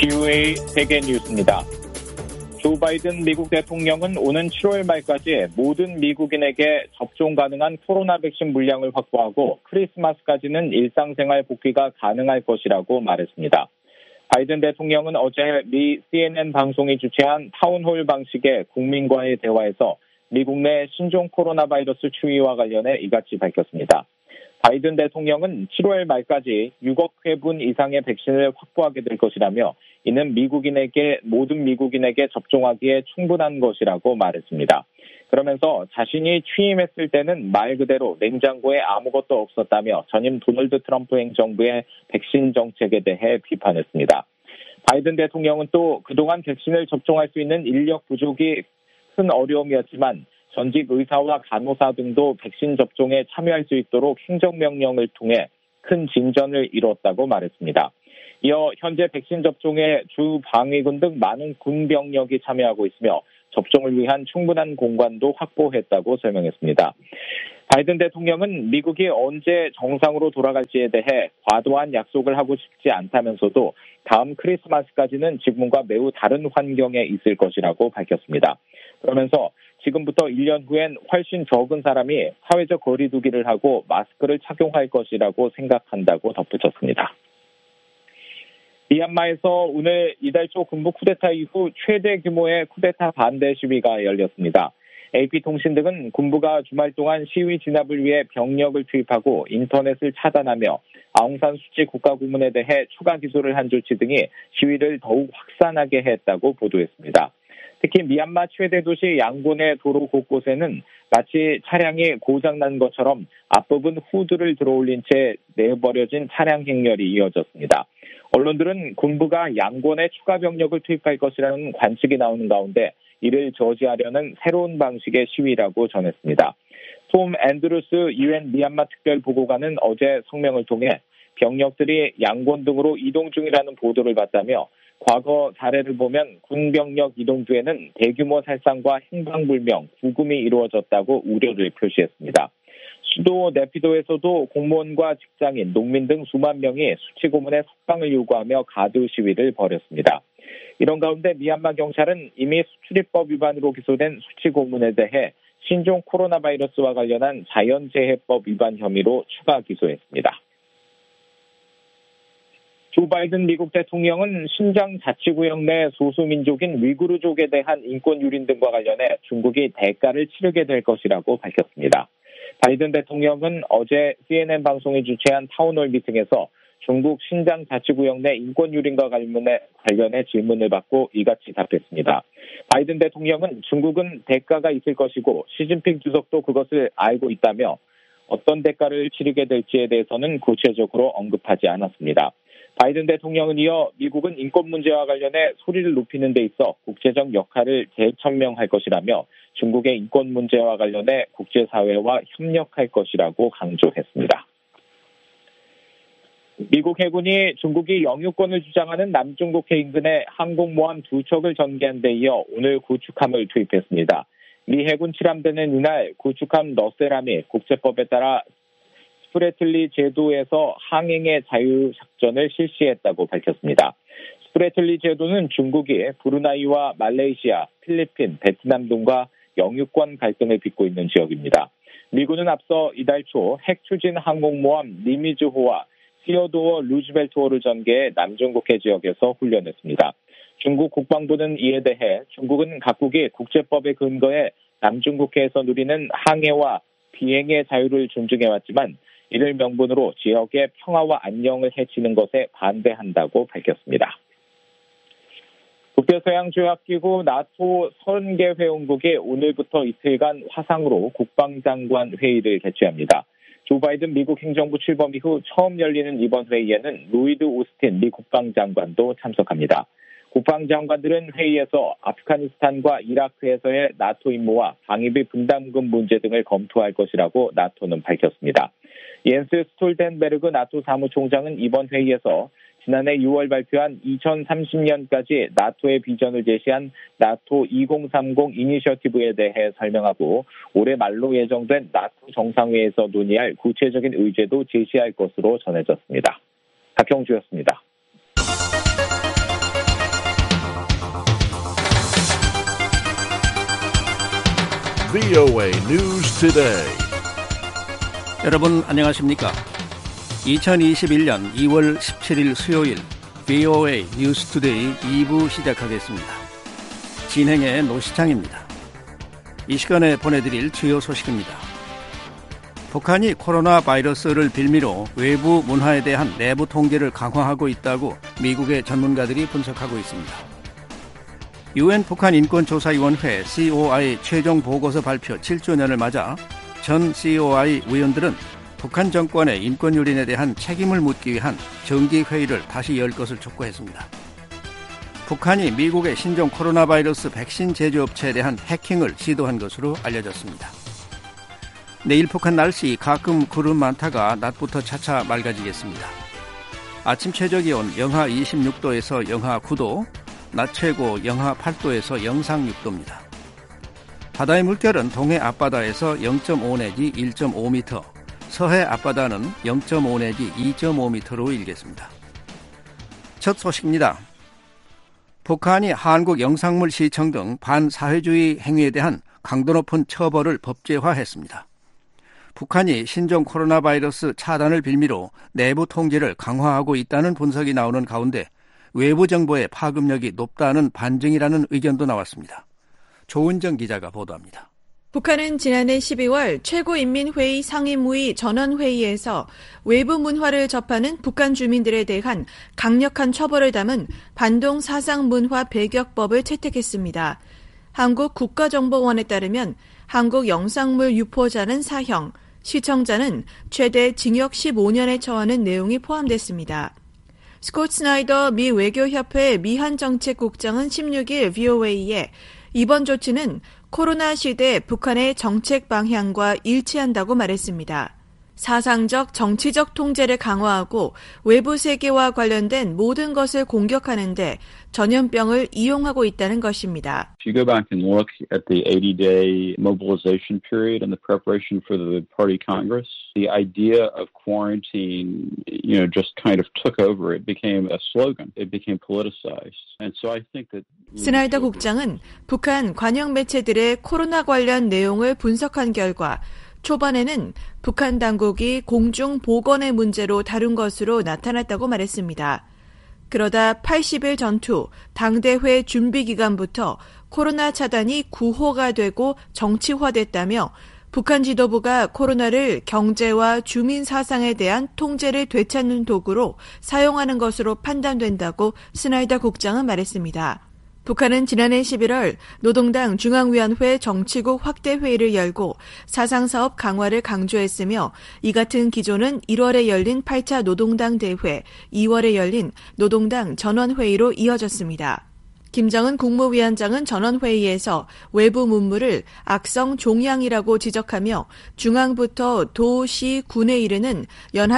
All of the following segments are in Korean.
GOA 세계 뉴스입니다. 조 바이든 미국 대통령은 오는 7월 말까지 모든 미국인에게 접종 가능한 코로나 백신 물량을 확보하고 크리스마스까지는 일상생활 복귀가 가능할 것이라고 말했습니다. 바이든 대통령은 어제 미 CNN 방송이 주최한 타운홀 방식의 국민과의 대화에서 미국 내 신종 코로나 바이러스 추이와 관련해 이같이 밝혔습니다. 바이든 대통령은 7월 말까지 6억 회분 이상의 백신을 확보하게 될 것이라며 이는 모든 미국인에게 접종하기에 충분한 것이라고 말했습니다. 그러면서 자신이 취임했을 때는 말 그대로 냉장고에 아무것도 없었다며 전임 도널드 트럼프 행정부의 백신 정책에 대해 비판했습니다. 바이든 대통령은 또 그동안 백신을 접종할 수 있는 인력 부족이 큰 어려움이었지만 전직 의사와 간호사 등도 백신 접종에 참여할 수 있도록 행정명령을 통해 큰 진전을 이뤘다고 말했습니다. 이어 현재 백신 접종에 주 방위군 등 많은 군병력이 참여하고 있으며 접종을 위한 충분한 공간도 확보했다고 설명했습니다. 바이든 대통령은 미국이 언제 정상으로 돌아갈지에 대해 과도한 약속을 하고 싶지 않다면서도 다음 크리스마스까지는 지금과 매우 다른 환경에 있을 것이라고 밝혔습니다. 그러면서 지금부터 1년 후엔 훨씬 적은 사람이 사회적 거리 두기를 하고 마스크를 착용할 것이라고 생각한다고 덧붙였습니다. 미얀마에서 오늘 이달 초 군부 쿠데타 이후 최대 규모의 쿠데타 반대 시위가 열렸습니다. AP통신 등은 군부가 주말 동안 시위 진압을 위해 병력을 투입하고 인터넷을 차단하며 아웅산 수치 국가고문에 대해 추가 기소를 한 조치 등이 시위를 더욱 확산하게 했다고 보도했습니다. 특히 미얀마 최대 도시 양곤의 도로 곳곳에는 마치 차량이 고장난 것처럼 앞부분 후드를 들어올린 채 내버려진 차량 행렬이 이어졌습니다. 언론들은 군부가 양곤에 추가 병력을 투입할 것이라는 관측이 나오는 가운데 이를 저지하려는 새로운 방식의 시위라고 전했습니다. 톰 앤드루스 UN 미얀마 특별보고관은 어제 성명을 통해 병력들이 양곤 등으로 이동 중이라는 보도를 봤다며 과거 사례를 보면 군병력 이동 뒤에는 대규모 살상과 행방불명, 구금이 이루어졌다고 우려를 표시했습니다. 수도 네피도에서도 공무원과 직장인, 농민 등 수만 명이 수치고문의 석방을 요구하며 가드 시위를 벌였습니다. 이런 가운데 미얀마 경찰은 이미 수출입법 위반으로 기소된 수치고문에 대해 신종 코로나 바이러스와 관련한 자연재해법 위반 혐의로 추가 기소했습니다. 조 바이든 미국 대통령은 신장 자치구역 내 소수민족인 위구르족에 대한 인권 유린 등과 관련해 중국이 대가를 치르게 될 것이라고 밝혔습니다. 바이든 대통령은 어제 CNN 방송이 주최한 타운홀 미팅에서 중국 신장 자치구역 내 인권 유린과 관련해 질문을 받고 이같이 답했습니다. 바이든 대통령은 중국은 대가가 있을 것이고 시진핑 주석도 그것을 알고 있다며 어떤 대가를 치르게 될지에 대해서는 구체적으로 언급하지 않았습니다. 바이든 대통령은 이어 미국은 인권 문제와 관련해 소리를 높이는 데 있어 국제적 역할을 재천명할 것이라며 중국의 인권 문제와 관련해 국제사회와 협력할 것이라고 강조했습니다. 미국 해군이 중국이 영유권을 주장하는 남중국해 인근에 항공모함 2척을 전개한 데 이어 오늘 구축함을 투입했습니다. 미 해군 칠함대는 이날 구축함 너세람이 국제법에 따라 스프레틀리 제도에서 항행의 자유작전을 실시했다고 밝혔습니다. 스프레틀리 제도는 중국이 브루나이와 말레이시아, 필리핀, 베트남 등과 영유권 갈등을 빚고 있는 지역입니다. 미군은 앞서 이달 초 핵 추진 항공모함 니미즈호와 시어도어 루즈벨트호를 전개해 남중국해 지역에서 훈련했습니다. 중국 국방부는 이에 대해 중국은 각국이 국제법에 근거해 남중국해에서 누리는 항해와 비행의 자유를 존중해왔지만 이를 명분으로 지역의 평화와 안녕을 해치는 것에 반대한다고 밝혔습니다. 북대서양조약기구 나토 30개 회원국이 오늘부터 이틀간 화상으로 국방장관 회의를 개최합니다. 조 바이든 미국 행정부 출범 이후 처음 열리는 이번 회의에는 로이드 오스틴 미 국방장관도 참석합니다. 국방장관들은 회의에서 아프가니스탄과 이라크에서의 나토 임무와 방위비 분담금 문제 등을 검토할 것이라고 나토는 밝혔습니다. 옌스 스톨텐베르그 나토 사무총장은 이번 회의에서 지난해 6월 발표한 2030년까지 나토의 비전을 제시한 나토 2030 이니셔티브에 대해 설명하고 올해 말로 예정된 나토 정상회의에서 논의할 구체적인 의제도 제시할 것으로 전해졌습니다. 박형주였습니다. VOA News Today. 여러분 안녕하십니까? 2021년 2월 17일 수요일 VOA News Today 2부 시작하겠습니다. 진행의 노시창입니다. 이 시간에 보내드릴 주요 소식입니다. 북한이 코로나 바이러스를 빌미로 외부 문화에 대한 내부 통제를 강화하고 있다고 미국의 전문가들이 분석하고 있습니다. UN 북한인권조사위원회 COI 최종 보고서 발표 7주년을 맞아 전 COI 위원들은 북한 정권의 인권 유린에 대한 책임을 묻기 위한 정기회의를 다시 열 것을 촉구했습니다. 북한이 미국의 신종 코로나 바이러스 백신 제조업체에 대한 해킹을 시도한 것으로 알려졌습니다. 내일 북한 날씨 가끔 구름 많다가 낮부터 차차 맑아지겠습니다. 아침 최저기온 영하 26도에서 영하 9도, 낮 최고 영하 8도에서 영상 6도입니다. 바다의 물결은 동해 앞바다에서 0.5 내지 1.5m, 서해 앞바다는 0.5 내지 2.5m로 일겠습니다. 첫 소식입니다. 북한이 한국영상물시청 등 반사회주의 행위에 대한 강도 높은 처벌을 법제화했습니다. 북한이 신종 코로나 바이러스 차단을 빌미로 내부 통제를 강화하고 있다는 분석이 나오는 가운데 외부 정보의 파급력이 높다는 반증이라는 의견도 나왔습니다. 조은정 기자가 보도합니다. 북한은 지난해 12월 최고인민회의 상임위 전원회의에서 외부 문화를 접하는 북한 주민들에 대한 강력한 처벌을 담은 반동 사상문화 배격법을 채택했습니다. 한국 국가정보원에 따르면 한국 영상물 유포자는 사형, 시청자는 최대 징역 15년에 처하는 내용이 포함됐습니다. 스콧 스나이더 미 외교협회 미한정책국장은 16일 VOA에 이번 조치는 코로나 시대 북한의 정책 방향과 일치한다고 말했습니다. 사상적, 정치적 통제를 강화하고 외부 세계와 관련된 모든 것을 공격하는데 전염병을 이용하고 있다는 것입니다. If you go back and look at the 80-day mobilization period and the preparation for the Party Congress, the idea of quarantine, just kind of took over. It became a slogan. It became politicized. And so I think that 스나이더 국장은 북한 관영 매체들의 코로나 관련 내용을 분석한 결과 초반에는 북한 당국이 공중 보건의 문제로 다룬 것으로 나타났다고 말했습니다. 그러다 80일 전투 당대회 준비 기간부터 코로나 차단이 구호가 되고 정치화됐다며 북한 지도부가 코로나를 경제와 주민 사상에 대한 통제를 되찾는 도구로 사용하는 것으로 판단된다고 스나이더 국장은 말했습니다. 북한은 지난해 11월 노동당 중앙위원회 정치국 확대회의를 열고 사상사업 강화를 강조했으며 이 같은 기조는 1월에 열린 8차 노동당 대회, 2월에 열린 노동당 전원회의로 이어졌습니다. 김정은 국무위원장은 전원회의에서 외부 문물을 악성 종양이라고 지적하며 중앙부터 도, 시, 군에 이르는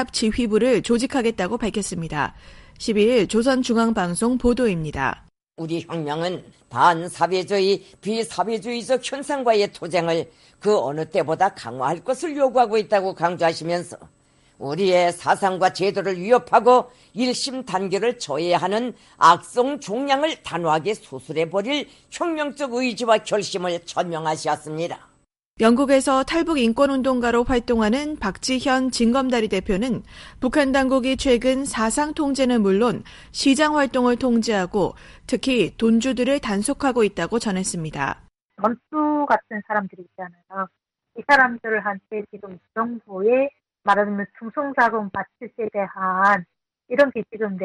연합지휘부를 조직하겠다고 밝혔습니다. 12일 조선중앙방송 보도입니다. 우리 혁명은 반사회주의, 비사회주의적 현상과의 투쟁을 그 어느 때보다 강화할 것을 요구하고 있다고 강조하시면서 우리의 사상과 제도를 위협하고 일심 단결을 저해하는 악성 종양을 단호하게 수술해버릴 혁명적 의지와 결심을 천명하셨습니다. 영국에서 탈북 인권운동가로 활동하는 박지현 진검다리 대표는 북한 당국이 최근 사상 통제는 물론 시장 활동을 통제하고 특히 돈주들을 단속하고 있다고 전했습니다. 원수 같은 사람들이 있잖아요. 이 사람들한테 지금 정부의 말하자면 충성자금 바치에 대한 이런 게 지금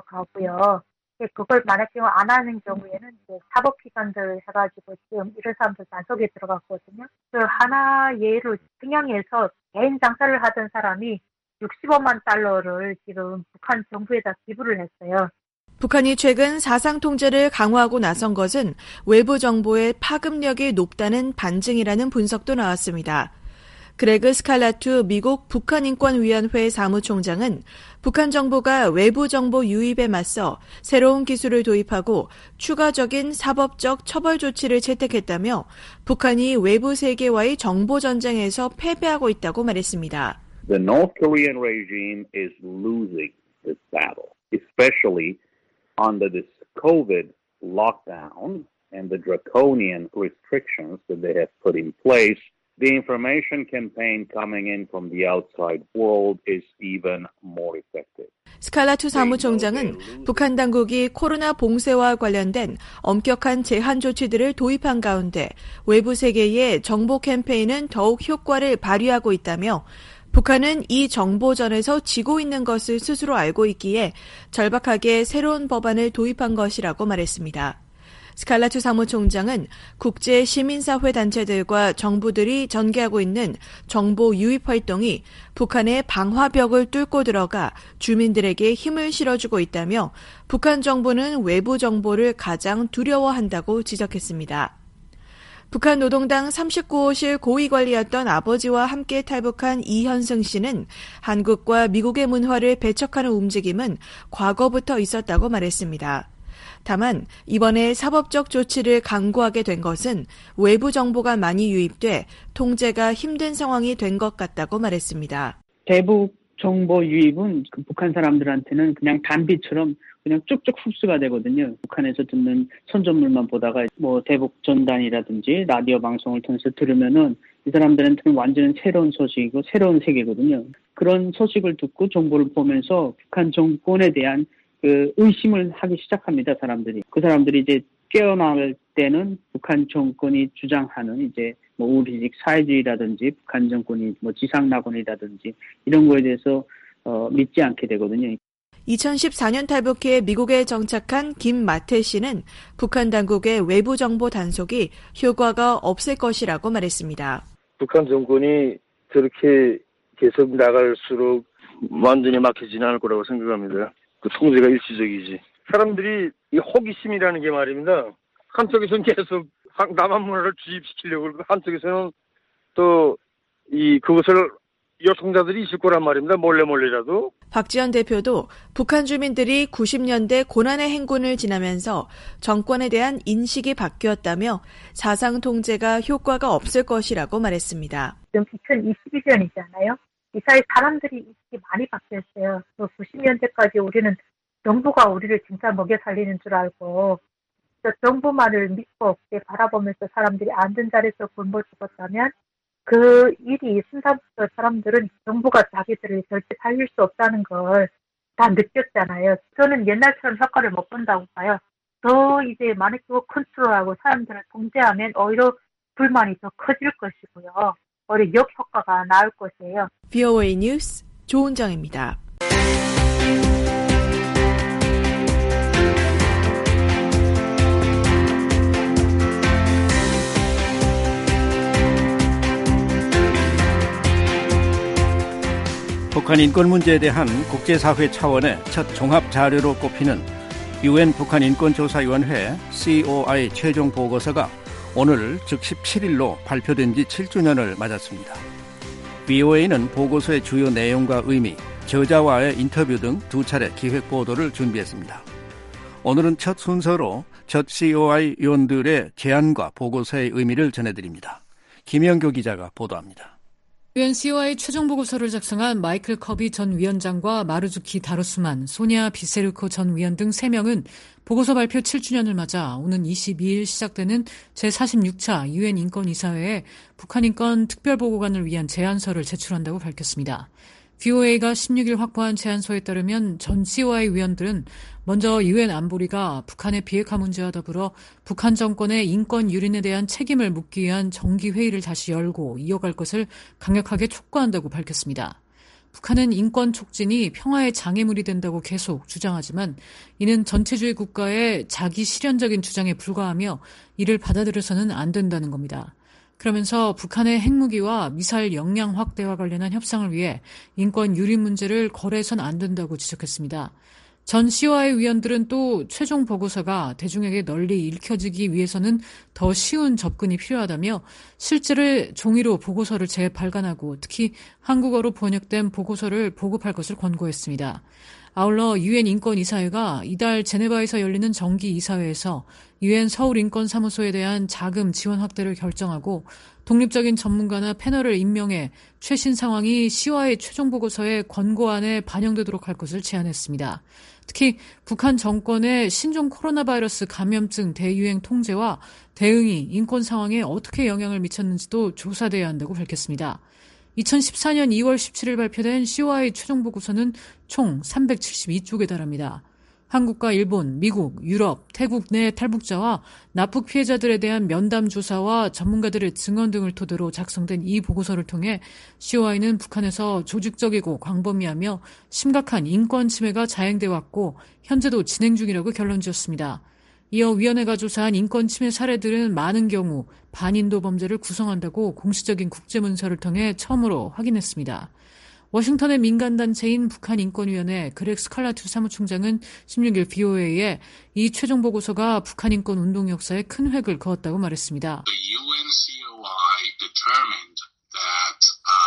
내려가고요. 그걸 만약에 안 하는 경우에는 이제 사법기관들 해가지고 지금 이런 사람들 단속에 들어갔거든요. 그 하나 예로 평양에서 개인 장사를 하던 사람이 65만 달러를 지금 북한 정부에다 기부를 했어요. 북한이 최근 사상 통제를 강화하고 나선 것은 외부 정보의 파급력이 높다는 반증이라는 분석도 나왔습니다. 그레그 스칼라투 미국 북한인권위원회 사무총장은 북한 정부가 외부 정보 유입에 맞서 새로운 기술을 도입하고 추가적인 사법적 처벌 조치를 채택했다며 북한이 외부 세계와의 정보 전쟁에서 패배하고 있다고 말했습니다. The North Korean regime is losing this battle, especially under this COVID lockdown. and the draconian restrictions that they have put in place, the information campaign coming in from the outside world is even more effective. 스칼라투 사무총장은 북한 당국이 코로나 봉쇄와 관련된 엄격한 제한 조치들을 도입한 가운데 외부 세계의 정보 캠페인은 더욱 효과를 발휘하고 있다며 북한은 이 정보전에서 지고 있는 것을 스스로 알고 있기에 절박하게 새로운 법안을 도입한 것이라고 말했습니다. 스칼라투 사무총장은 국제 시민사회 단체들과 정부들이 전개하고 있는 정보 유입 활동이 북한의 방화벽을 뚫고 들어가 주민들에게 힘을 실어주고 있다며 북한 정부는 외부 정보를 가장 두려워한다고 지적했습니다. 북한 노동당 39호실 고위관리였던 아버지와 함께 탈북한 이현승 씨는 한국과 미국의 문화를 배척하는 움직임은 과거부터 있었다고 말했습니다. 다만 이번에 사법적 조치를 강구하게 된 것은 외부 정보가 많이 유입돼 통제가 힘든 상황이 된 것 같다고 말했습니다. 대북 정보 유입은 북한 사람들한테는 그냥 단비처럼 그냥 쭉쭉 흡수가 되거든요. 북한에서 듣는 선전물만 보다가 대북 전단이라든지 라디오 방송을 통해서 들으면은 이 사람들한테는 완전히 새로운 소식이고 새로운 세계거든요. 그런 소식을 듣고 정보를 보면서 북한 정권에 대한 의심을 하기 시작합니다, 사람들이. 그 사람들이 이제 깨어날 때는 북한 정권이 주장하는 이제 우리식 사회주의라든지 북한 정권이 지상낙원이라든지 이런 거에 대해서 믿지 않게 되거든요. 2014년 탈북해 미국에 정착한 김마태 씨는 북한 당국의 외부 정보 단속이 효과가 없을 것이라고 말했습니다. 북한 정권이 저렇게 계속 나갈수록 완전히 막히지는 않을 거라고 생각합니다. 그 통제가 일시적이지. 사람들이 이 호기심이라는 게 말입니다. 한쪽에서는 계속 남한 문화를 주입시키려고 그러고 한쪽에서는 또 그것을 요청자들이 있을 거란 말입니다. 몰래라도. 박지원 대표도 북한 주민들이 90년대 고난의 행군을 지나면서 정권에 대한 인식이 바뀌었다며 사상 통제가 효과가 없을 것이라고 말했습니다. 지금 2021년이잖아요. 이 사이 사람들이 인식이 많이 바뀌었어요. 90년대까지 우리는 정부가 우리를 진짜 먹여 살리는 줄 알고 정부만을 믿고 바라보면서 사람들이 앉은 자리에서 굶어 죽었다면 그 일이 있은 다음부터 사람들은 정부가 자기들을 절대 살릴 수 없다는 걸 다 느꼈잖아요. 저는 옛날처럼 효과를 못 본다고 봐요. 더 이제 많이 컨트롤하고 사람들을 통제하면 오히려 불만이 더 커질 것이고요. 오히려 역효과가 나올 것이에요. VOA 뉴스 조은정입니다. 북한 인권 문제에 대한 국제사회 차원의 첫 종합 자료로 꼽히는 UN 북한 인권조사위원회 COI 최종 보고서가 오늘 즉 17일로 발표된 지 7주년을 맞았습니다. VOA는 보고서의 주요 내용과 의미, 저자와의 인터뷰 등 두 차례 기획 보도를 준비했습니다. 오늘은 첫 순서로 첫 COI 위원들의 제안과 보고서의 의미를 전해드립니다. 김영교 기자가 보도합니다. UN COI 최종 보고서를 작성한 마이클 커비 전 위원장과 마르주키 다루스만, 소냐 비세르코 전 위원 등 3명은 보고서 발표 7주년을 맞아 오는 22일 시작되는 제46차 UN 인권이사회에 북한 인권 특별보고관을 위한 제안서를 제출한다고 밝혔습니다. VOA가 16일 확보한 제안서에 따르면 전 COI 위원들은 먼저 UN 안보리가 북한의 비핵화 문제와 더불어 북한 정권의 인권 유린에 대한 책임을 묻기 위한 정기회의를 다시 열고 이어갈 것을 강력하게 촉구한다고 밝혔습니다. 북한은 인권 촉진이 평화의 장애물이 된다고 계속 주장하지만 이는 전체주의 국가의 자기 실현적인 주장에 불과하며 이를 받아들여서는 안 된다는 겁니다. 그러면서 북한의 핵무기와 미사일 역량 확대와 관련한 협상을 위해 인권 유린 문제를 거래해서는 안 된다고 지적했습니다. 전 COI 위원들은 또 최종 보고서가 대중에게 널리 읽혀지기 위해서는 더 쉬운 접근이 필요하다며 실제로 종이로 보고서를 재발간하고 특히 한국어로 번역된 보고서를 보급할 것을 권고했습니다. 아울러 유엔 인권이사회가 이달 제네바에서 열리는 정기 이사회에서 유엔 서울인권사무소에 대한 자금 지원 확대를 결정하고 독립적인 전문가나 패널을 임명해 최신 상황이 시와의 최종 보고서의 권고안에 반영되도록 할 것을 제안했습니다. 특히 북한 정권의 신종 코로나 바이러스 감염증 대유행 통제와 대응이 인권 상황에 어떻게 영향을 미쳤는지도 조사돼야 한다고 밝혔습니다. 2014년 2월 17일 발표된 COI 최종 보고서는 총 372쪽에 달합니다. 한국과 일본, 미국, 유럽, 태국 내 탈북자와 납북 피해자들에 대한 면담 조사와 전문가들의 증언 등을 토대로 작성된 이 보고서를 통해 COI는 북한에서 조직적이고 광범위하며 심각한 인권 침해가 자행돼 왔고 현재도 진행 중이라고 결론지었습니다. 이어 위원회가 조사한 인권 침해 사례들은 많은 경우 반인도 범죄를 구성한다고 공식적인 국제문서를 통해 처음으로 확인했습니다. 워싱턴의 민간단체인 북한인권위원회 그렉 스칼라투 사무총장은 16일 BOA에 이 최종 보고서가 북한 인권 운동 역사에 큰 획을 그었다고 말했습니다. The UN COI determined that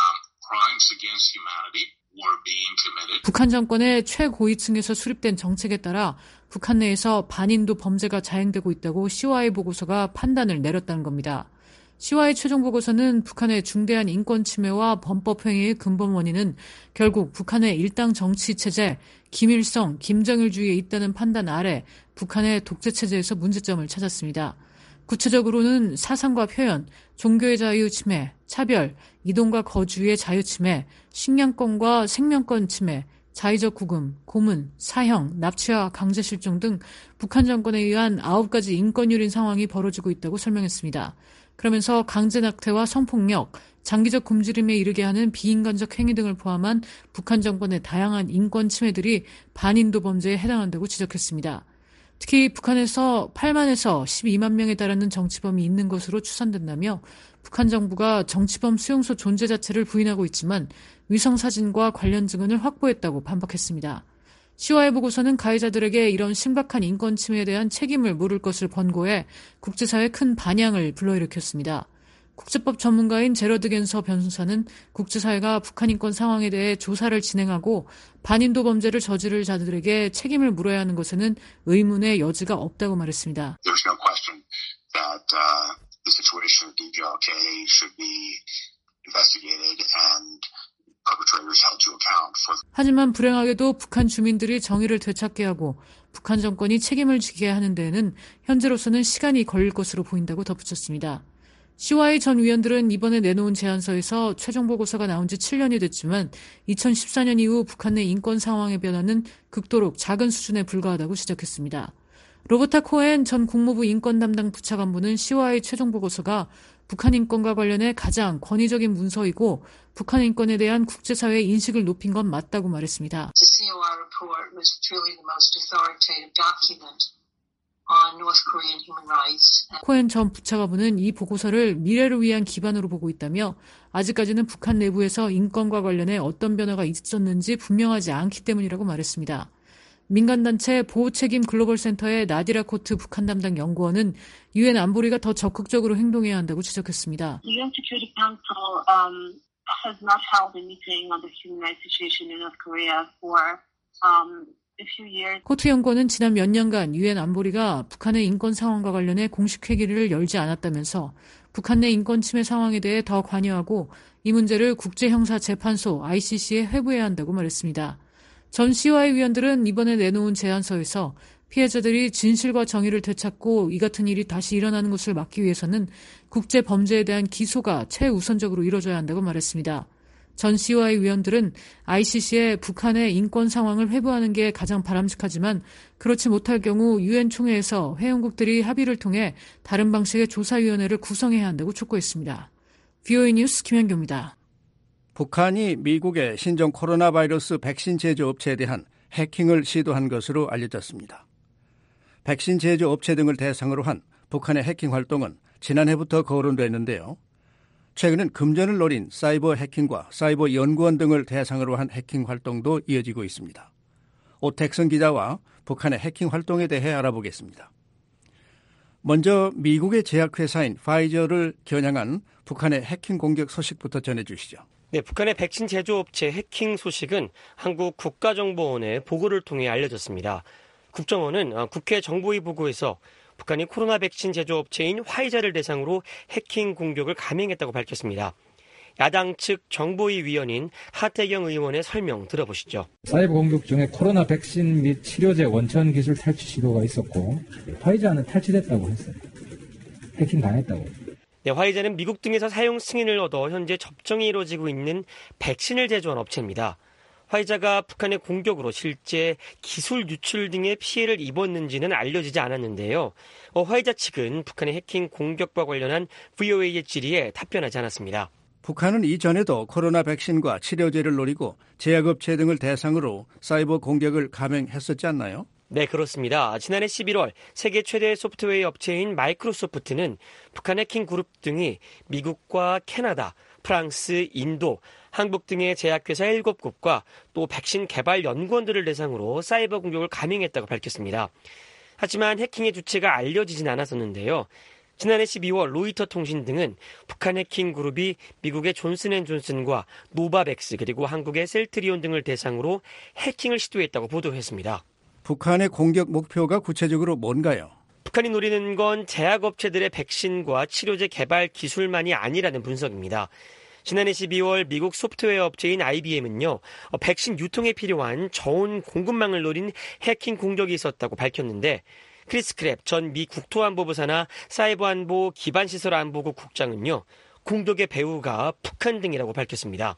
crimes against humanity were being committed. 북한 정권의 최고위층에서 수립된 정책에 따라 북한 내에서 반인도 범죄가 자행되고 있다고 COI 보고서가 판단을 내렸다는 겁니다. COI 최종 보고서는 북한의 중대한 인권 침해와 범법 행위의 근본 원인은 결국 북한의 일당 정치 체제, 김일성, 김정일주의에 있다는 판단 아래 북한의 독재 체제에서 문제점을 찾았습니다. 구체적으로는 사상과 표현, 종교의 자유 침해, 차별, 이동과 거주의 자유 침해, 식량권과 생명권 침해, 자의적 구금, 고문, 사형, 납치와 강제 실종 등 북한 정권에 의한 9가지 인권유린 상황이 벌어지고 있다고 설명했습니다. 그러면서 강제 낙태와 성폭력, 장기적 굶주림에 이르게 하는 비인간적 행위 등을 포함한 북한 정권의 다양한 인권 침해들이 반인도 범죄에 해당한다고 지적했습니다. 특히 북한에서 8만에서 12만 명에 달하는 정치범이 있는 것으로 추산된다며 북한 정부가 정치범 수용소 존재 자체를 부인하고 있지만 위성사진과 관련 증언을 확보했다고 반박했습니다. COI 보고서는 가해자들에게 이런 심각한 인권 침해에 대한 책임을 물을 것을 권고해 국제사회에 큰 반향을 불러일으켰습니다. 국제법 전문가인 제러드 겐서 변호사는 국제사회가 북한 인권 상황에 대해 조사를 진행하고 반인도 범죄를 저지를 자들에게 책임을 물어야 하는 것에는 의문의 여지가 없다고 말했습니다. There's no question that the situation of DPRK should be investigated and 하지만 불행하게도 북한 주민들이 정의를 되찾게 하고 북한 정권이 책임을 지게 하는 데에는 현재로서는 시간이 걸릴 것으로 보인다고 덧붙였습니다. COI 전 위원들은 이번에 내놓은 제안서에서 최종 보고서가 나온 지 7년이 됐지만 2014년 이후 북한 내 인권 상황의 변화는 극도로 작은 수준에 불과하다고 지적했습니다. 로버타 코엔 전 국무부 인권 담당 부차관보는 COI 최종 보고서가 북한 인권과 관련해 가장 권위적인 문서이고 북한 인권에 대한 국제사회의 인식을 높인 건 맞다고 말했습니다. The COI report was truly the most authoritative document on North Korean human rights. 코엔 전 부차관보는 이 보고서를 미래를 위한 기반으로 보고 있다며 아직까지는 북한 내부에서 인권과 관련해 어떤 변화가 있었는지 분명하지 않기 때문이라고 말했습니다. 민간단체 보호책임 글로벌센터의 나디라 코트 북한 담당 연구원은 유엔 안보리가 더 적극적으로 행동해야 한다고 지적했습니다. The UN Security Council has not held a meeting on the human rights situation in North Korea for a few years. 코트 연구원은 지난 몇 년간 유엔 안보리가 북한의 인권 상황과 관련해 공식 회의를 열지 않았다면서 북한 내 인권 침해 상황에 대해 더 관여하고 이 문제를 국제형사재판소 ICC에 회부해야 한다고 말했습니다. 전 COI 위원들은 이번에 내놓은 제안서에서 피해자들이 진실과 정의를 되찾고 이 같은 일이 다시 일어나는 것을 막기 위해서는 국제 범죄에 대한 기소가 최우선적으로 이뤄져야 한다고 말했습니다. 전 COI 위원들은 ICC에 북한의 인권 상황을 회부하는 게 가장 바람직하지만 그렇지 못할 경우 유엔 총회에서 회원국들이 합의를 통해 다른 방식의 조사위원회를 구성해야 한다고 촉구했습니다. VOA 뉴스 김현규입니다. 북한이 미국의 신종 코로나 바이러스 백신 제조업체에 대한 해킹을 시도한 것으로 알려졌습니다. 백신 제조업체 등을 대상으로 한 북한의 해킹 활동은 지난해부터 거론됐는데요. 최근엔 금전을 노린 사이버 해킹과 사이버 연구원 등을 대상으로 한 해킹 활동도 이어지고 있습니다. 오택선 기자와 북한의 해킹 활동에 대해 알아보겠습니다. 먼저 미국의 제약회사인 파이저를 겨냥한 북한의 해킹 공격 소식부터 전해주시죠. 네, 북한의 백신 제조업체 해킹 소식은 한국 국가정보원의 보고를 통해 알려졌습니다. 국정원은 국회 정보위 보고에서 북한이 코로나 백신 제조업체인 화이자를 대상으로 해킹 공격을 감행했다고 밝혔습니다. 야당 측 정보위 위원인 하태경 의원의 설명 들어보시죠. 사이버 공격 중에 코로나 백신 및 치료제 원천 기술 탈취 시도가 있었고 화이자는 탈취됐다고 했어요. 해킹 당했다고. 네, 화이자는 미국 등에서 사용 승인을 얻어 현재 접종이 이루어지고 있는 백신을 제조한 업체입니다. 화이자가 북한의 공격으로 실제 기술 유출 등의 피해를 입었는지는 알려지지 않았는데요. 화이자 측은 북한의 해킹 공격과 관련한 VOA의 질의에 답변하지 않았습니다. 북한은 이전에도 코로나 백신과 치료제를 노리고 제약업체 등을 대상으로 사이버 공격을 감행했었지 않나요? 네, 그렇습니다. 지난해 11월 세계 최대 소프트웨어 업체인 마이크로소프트는 북한 해킹 그룹 등이 미국과 캐나다, 프랑스, 인도, 한국 등의 제약회사 7곳과 또 백신 개발 연구원들을 대상으로 사이버 공격을 감행했다고 밝혔습니다. 하지만 해킹의 주체가 알려지진 않았었는데요. 지난해 12월 로이터 통신 등은 북한 해킹 그룹이 미국의 존슨앤존슨과 노바백스 그리고 한국의 셀트리온 등을 대상으로 해킹을 시도했다고 보도했습니다. 북한의 공격 목표가 구체적으로 뭔가요? 북한이 노리는 건 제약업체들의 백신과 치료제 개발 기술만이 아니라는 분석입니다. 지난해 12월 미국 소프트웨어 업체인 IBM은요, 백신 유통에 필요한 저온 공급망을 노린 해킹 공격이 있었다고 밝혔는데 크리스 크랩 전 미 국토안보부 산하 사이버안보 기반시설안보국 국장은요, 공격의 배후가 북한 등이라고 밝혔습니다.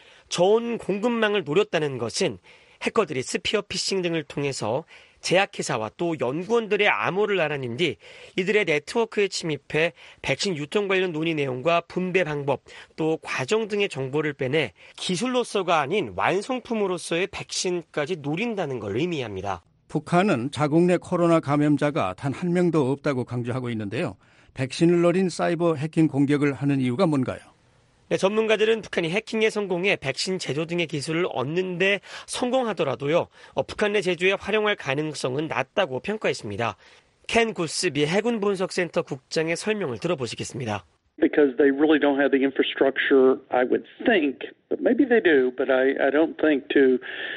저온 공급망을 노렸다는 것은 해커들이 스피어 피싱 등을 통해서 제약회사와 또 연구원들의 암호를 알아낸 뒤 이들의 네트워크에 침입해 백신 유통 관련 논의 내용과 분배 방법 또 과정 등의 정보를 빼내 기술로서가 아닌 완성품으로서의 백신까지 노린다는 걸 의미합니다. 북한은 자국 내 코로나 감염자가 단 한 명도 없다고 강조하고 있는데요. 백신을 노린 사이버 해킹 공격을 하는 이유가 뭔가요? 네, 전문가들은 북한이 해킹에 성공해 백신 제조 등의 기술을 얻는 데 성공하더라도요, 북한 내 제조에 활용할 가능성은 낮다고 평가했습니다. 켄 구스 미 해군 분석센터 국장의 설명을 들어보시겠습니다. Because they really don't have the infrastructure, I would think, but maybe they do, but I don't think to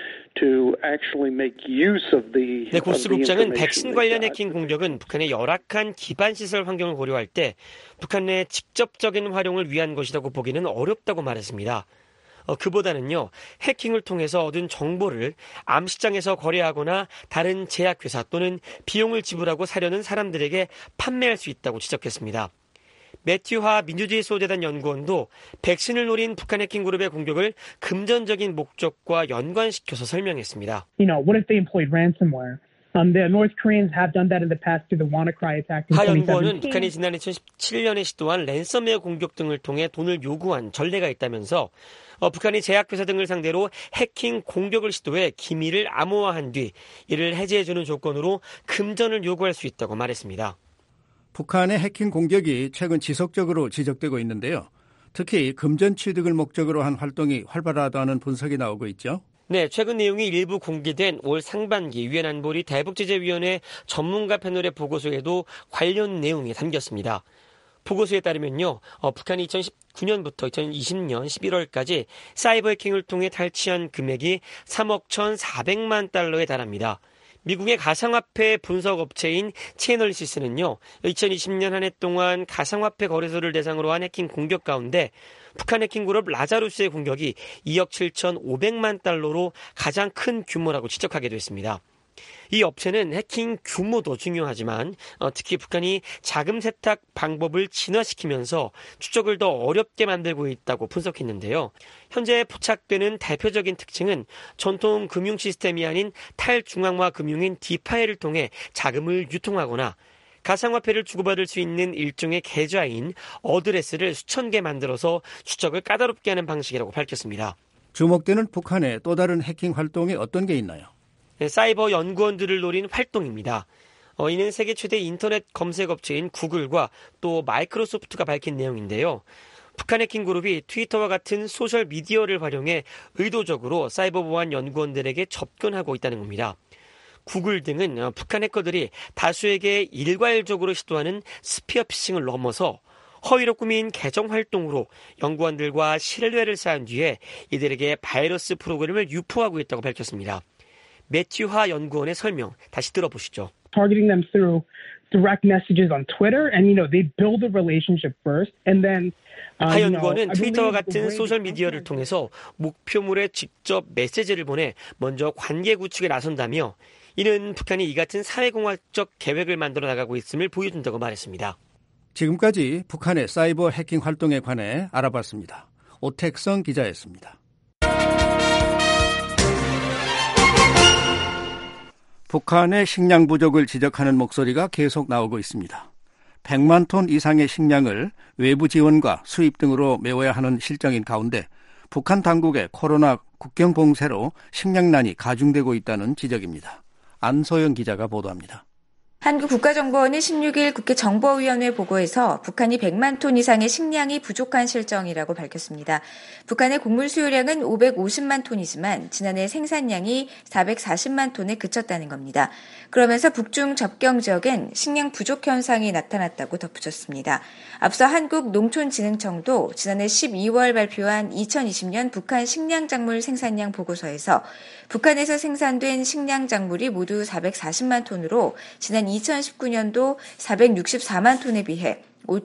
actually make use of the. 네, 구스 국장은 백신 관련 해킹 공격은 북한의 열악한 기반 시설 환경을 고려할 때 북한 내 직접적인 활용을 위한 것이라고 보기는 어렵다고 말했습니다. 그보다는요, 해킹을 통해서 얻은 정보를 암시장에서 거래하거나 다른 제약회사 또는 비용을 지불하고 사려는 사람들에게 판매할 수 있다고 지적했습니다. 매튜 하 민주주의 소재단 연구원도 백신을 노린 북한 해킹 그룹의 공격을 금전적인 목적과 연관시켜서 설명했습니다. What if they employed ransomware? The North Koreans have done that in the past through the WannaCry attack in 2017. 하 연구원은 북한이 지난 2017년에 시도한 랜섬웨어 공격 등을 통해 돈을 요구한 전례가 있다면서 북한이 제약회사 등을 상대로 해킹 공격을 시도해 기밀을 암호화한 뒤 이를 해제해주는 조건으로 금전을 요구할 수 있다고 말했습니다. 북한의 해킹 공격이 최근 지속적으로 지적되고 있는데요. 특히 금전 취득을 목적으로 한 활동이 활발하다는 분석이 나오고 있죠. 네, 최근 내용이 일부 공개된 올 상반기 유엔 안보리 대북제재위원회 전문가 패널의 보고서에도 관련 내용이 담겼습니다. 보고서에 따르면요, 북한이 2019년부터 2020년 11월까지 사이버 해킹을 통해 탈취한 금액이 3억 1,400만 달러에 달합니다. 미국의 가상화폐 분석업체인 채널시스는요, 2020년 한 해 동안 가상화폐 거래소를 대상으로 한 해킹 공격 가운데 북한 해킹 그룹 라자루스의 공격이 2억 7,500만 달러로 가장 큰 규모라고 지적하게 됐습니다. 이 업체는 해킹 규모도 중요하지만 특히 북한이 자금 세탁 방법을 진화시키면서 추적을 더 어렵게 만들고 있다고 분석했는데요. 현재 포착되는 대표적인 특징은 전통 금융 시스템이 아닌 탈중앙화 금융인 디파이를 통해 자금을 유통하거나 가상화폐를 주고받을 수 있는 일종의 계좌인 어드레스를 수천 개 만들어서 추적을 까다롭게 하는 방식이라고 밝혔습니다. 주목되는 북한의 또 다른 해킹 활동이 어떤 게 있나요? 네, 사이버 연구원들을 노린 활동입니다. 이는 세계 최대 인터넷 검색업체인 구글과 또 마이크로소프트가 밝힌 내용인데요. 북한 해킹 그룹이 트위터와 같은 소셜미디어를 활용해 의도적으로 사이버 보안 연구원들에게 접근하고 있다는 겁니다. 구글 등은 북한 해커들이 다수에게 일괄적으로 시도하는 스피어피싱을 넘어서 허위로 꾸민 계정 활동으로 연구원들과 신뢰를 쌓은 뒤에 이들에게 바이러스 프로그램을 유포하고 있다고 밝혔습니다. 매튜하 연구원의 설명 다시 들어보시죠. Targeting them through direct messages on Twitter, and they build a relationship first, and then. 하 연구원은 트위터와 같은 소셜미디어를 통해서 목표물에 직접 메시지를 보내 먼저 관계 구축에 나선다며 이는 북한이 이 같은 사회공학적 계획을 만들어 나가고 있음을 보여준다고 말했습니다. 지금까지 북한의 사이버 해킹 활동에 관해 알아봤습니다. 오택성 기자였습니다. 북한의 식량 부족을 지적하는 목소리가 계속 나오고 있습니다. 100만 톤 이상의 식량을 외부 지원과 수입 등으로 메워야 하는 실정인 가운데 북한 당국의 코로나 국경 봉쇄로 식량난이 가중되고 있다는 지적입니다. 안소영 기자가 보도합니다. 한국국가정보원은 16일 국회 정보위원회 보고에서 북한이 100만 톤 이상의 식량이 부족한 실정이라고 밝혔습니다. 북한의 곡물 수요량은 550만 톤이지만 지난해 생산량이 440만 톤에 그쳤다는 겁니다. 그러면서 북중 접경 지역엔 식량 부족 현상이 나타났다고 덧붙였습니다. 앞서 한국농촌진흥청도 지난해 12월 발표한 2020년 북한 식량작물 생산량 보고서에서 북한에서 생산된 식량작물이 모두 440만 톤으로 지난 2019년도 464만 톤에 비해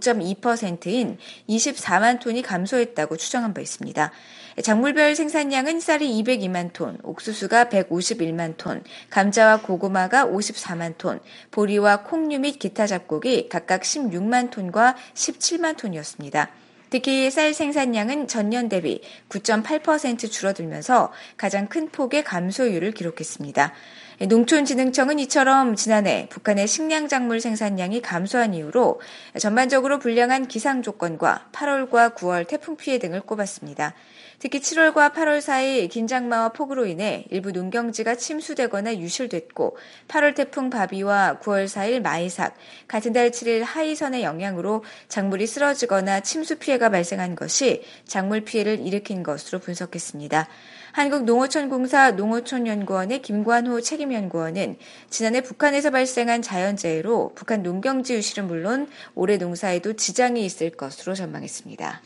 5.2%인 24만 톤이 감소했다고 추정한 바 있습니다. 작물별 생산량은 쌀이 202만 톤, 옥수수가 151만 톤, 감자와 고구마가 54만 톤, 보리와 콩류 및 기타 잡곡이 각각 16만 톤과 17만 톤이었습니다. 특히 쌀 생산량은 전년 대비 9.8% 줄어들면서 가장 큰 폭의 감소율을 기록했습니다. 농촌진흥청은 이처럼 지난해 북한의 식량작물 생산량이 감소한 이유로 전반적으로 불량한 기상 조건과 8월과 9월 태풍 피해 등을 꼽았습니다. 특히 7월과 8월 사이 긴장마와 폭우로 인해 일부 농경지가 침수되거나 유실됐고 8월 태풍 바비와 9월 4일 마이삭, 같은 달 7일 하이선의 영향으로 작물이 쓰러지거나 침수 피해가 발생한 것이 작물 피해를 일으킨 것으로 분석했습니다. 한국농어촌공사 농어촌연구원의 김관호 책임연구원은 지난해 북한에서 발생한 자연재해로 북한 농경지 유실은 물론 올해 농사에도 지장이 있을 것으로 전망했습니다.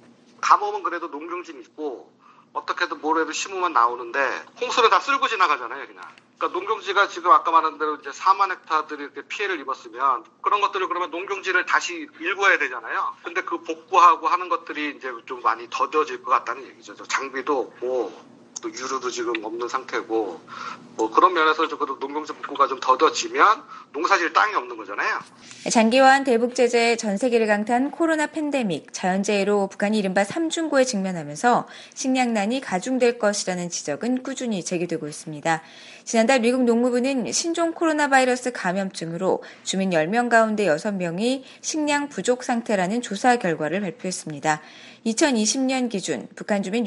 가뭄은 그래도 농경지는 있고 어떻게든 뭐래도 심으면 나오는데 홍수를 다 쓸고 지나가잖아요, 그냥. 그러니까 농경지가 지금 아까 말한 대로 이제 4만 헥타들이 이렇게 피해를 입었으면 그런 것들을 그러면 농경지를 다시 일궈야 되잖아요. 근데 그 복구하고 하는 것들이 이제 좀 많이 더뎌질 것 같다는 얘기죠. 장비도 없고 또 유류도 지금 없는 상태고 뭐 그런 면에서 농경지 복구가 좀 더뎌지면 농사질 땅이 없는 거잖아요. 장기화한 대북 제재, 전 세계를 강타한 코로나 팬데믹, 자연재해로 북한이 이른바 삼중고에 직면하면서 식량난이 가중될 것이라는 지적은 꾸준히 제기되고 있습니다. 지난달 미국 농무부는 신종 코로나 바이러스 감염증으로 주민 10명 가운데 6명이 식량 부족 상태라는 조사 결과를 발표했습니다. 2020년 기준 북한 주민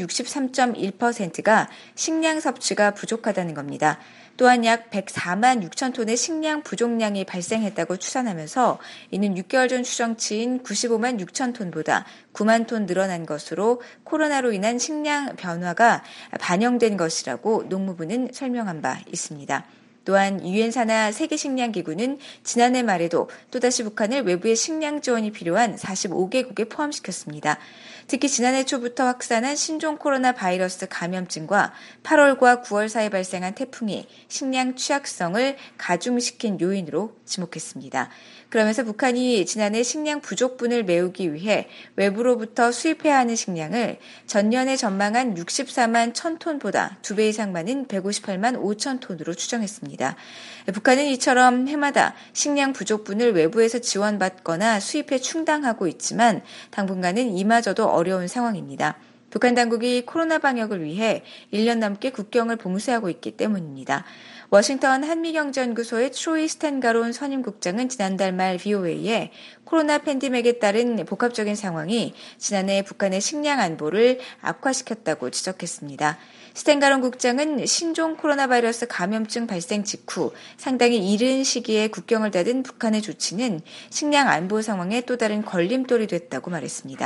63.1%가 식량 섭취가 부족하다는 겁니다. 또한 약 104만 6천 톤의 식량 부족량이 발생했다고 추산하면서 이는 6개월 전 추정치인 95만 6천 톤보다 9만 톤 늘어난 것으로 코로나로 인한 식량 변화가 반영된 것이라고 농무부는 설명한 바 있습니다. 또한 유엔 산하 세계식량기구는 지난해 말에도 또다시 북한을 외부의 식량 지원이 필요한 45개국에 포함시켰습니다. 특히 지난해 초부터 확산한 신종 코로나 바이러스 감염증과 8월과 9월 사이에 발생한 태풍이 식량 취약성을 가중시킨 요인으로 지목했습니다. 그러면서 북한이 지난해 식량 부족분을 메우기 위해 외부로부터 수입해야 하는 식량을 전년에 전망한 64만 1,000톤보다 2배 이상 많은 158만 5천 톤으로 추정했습니다. 북한은 이처럼 해마다 식량 부족분을 외부에서 지원받거나 수입에 충당하고 있지만 당분간은 이마저도 어려운 상황입니다. 북한 당국이 코로나 방역을 위해 1년 넘게 국경을 봉쇄하고 있기 때문입니다. 워싱턴 한미경제연구소의 트로이 스탠가론 선임국장은 지난달 말 VOA에 코로나 팬데믹에 따른 복합적인 상황이 지난해 북한의 식량 안보를 악화시켰다고 지적했습니다. 스탠가론 국장은 신종 코로나 바이러스 감염증 발생 직후 상당히 이른 시기에 국경을 닫은 북한의 조치는 식량 안보 상황에 또 다른 걸림돌이 됐다고 말했습니다.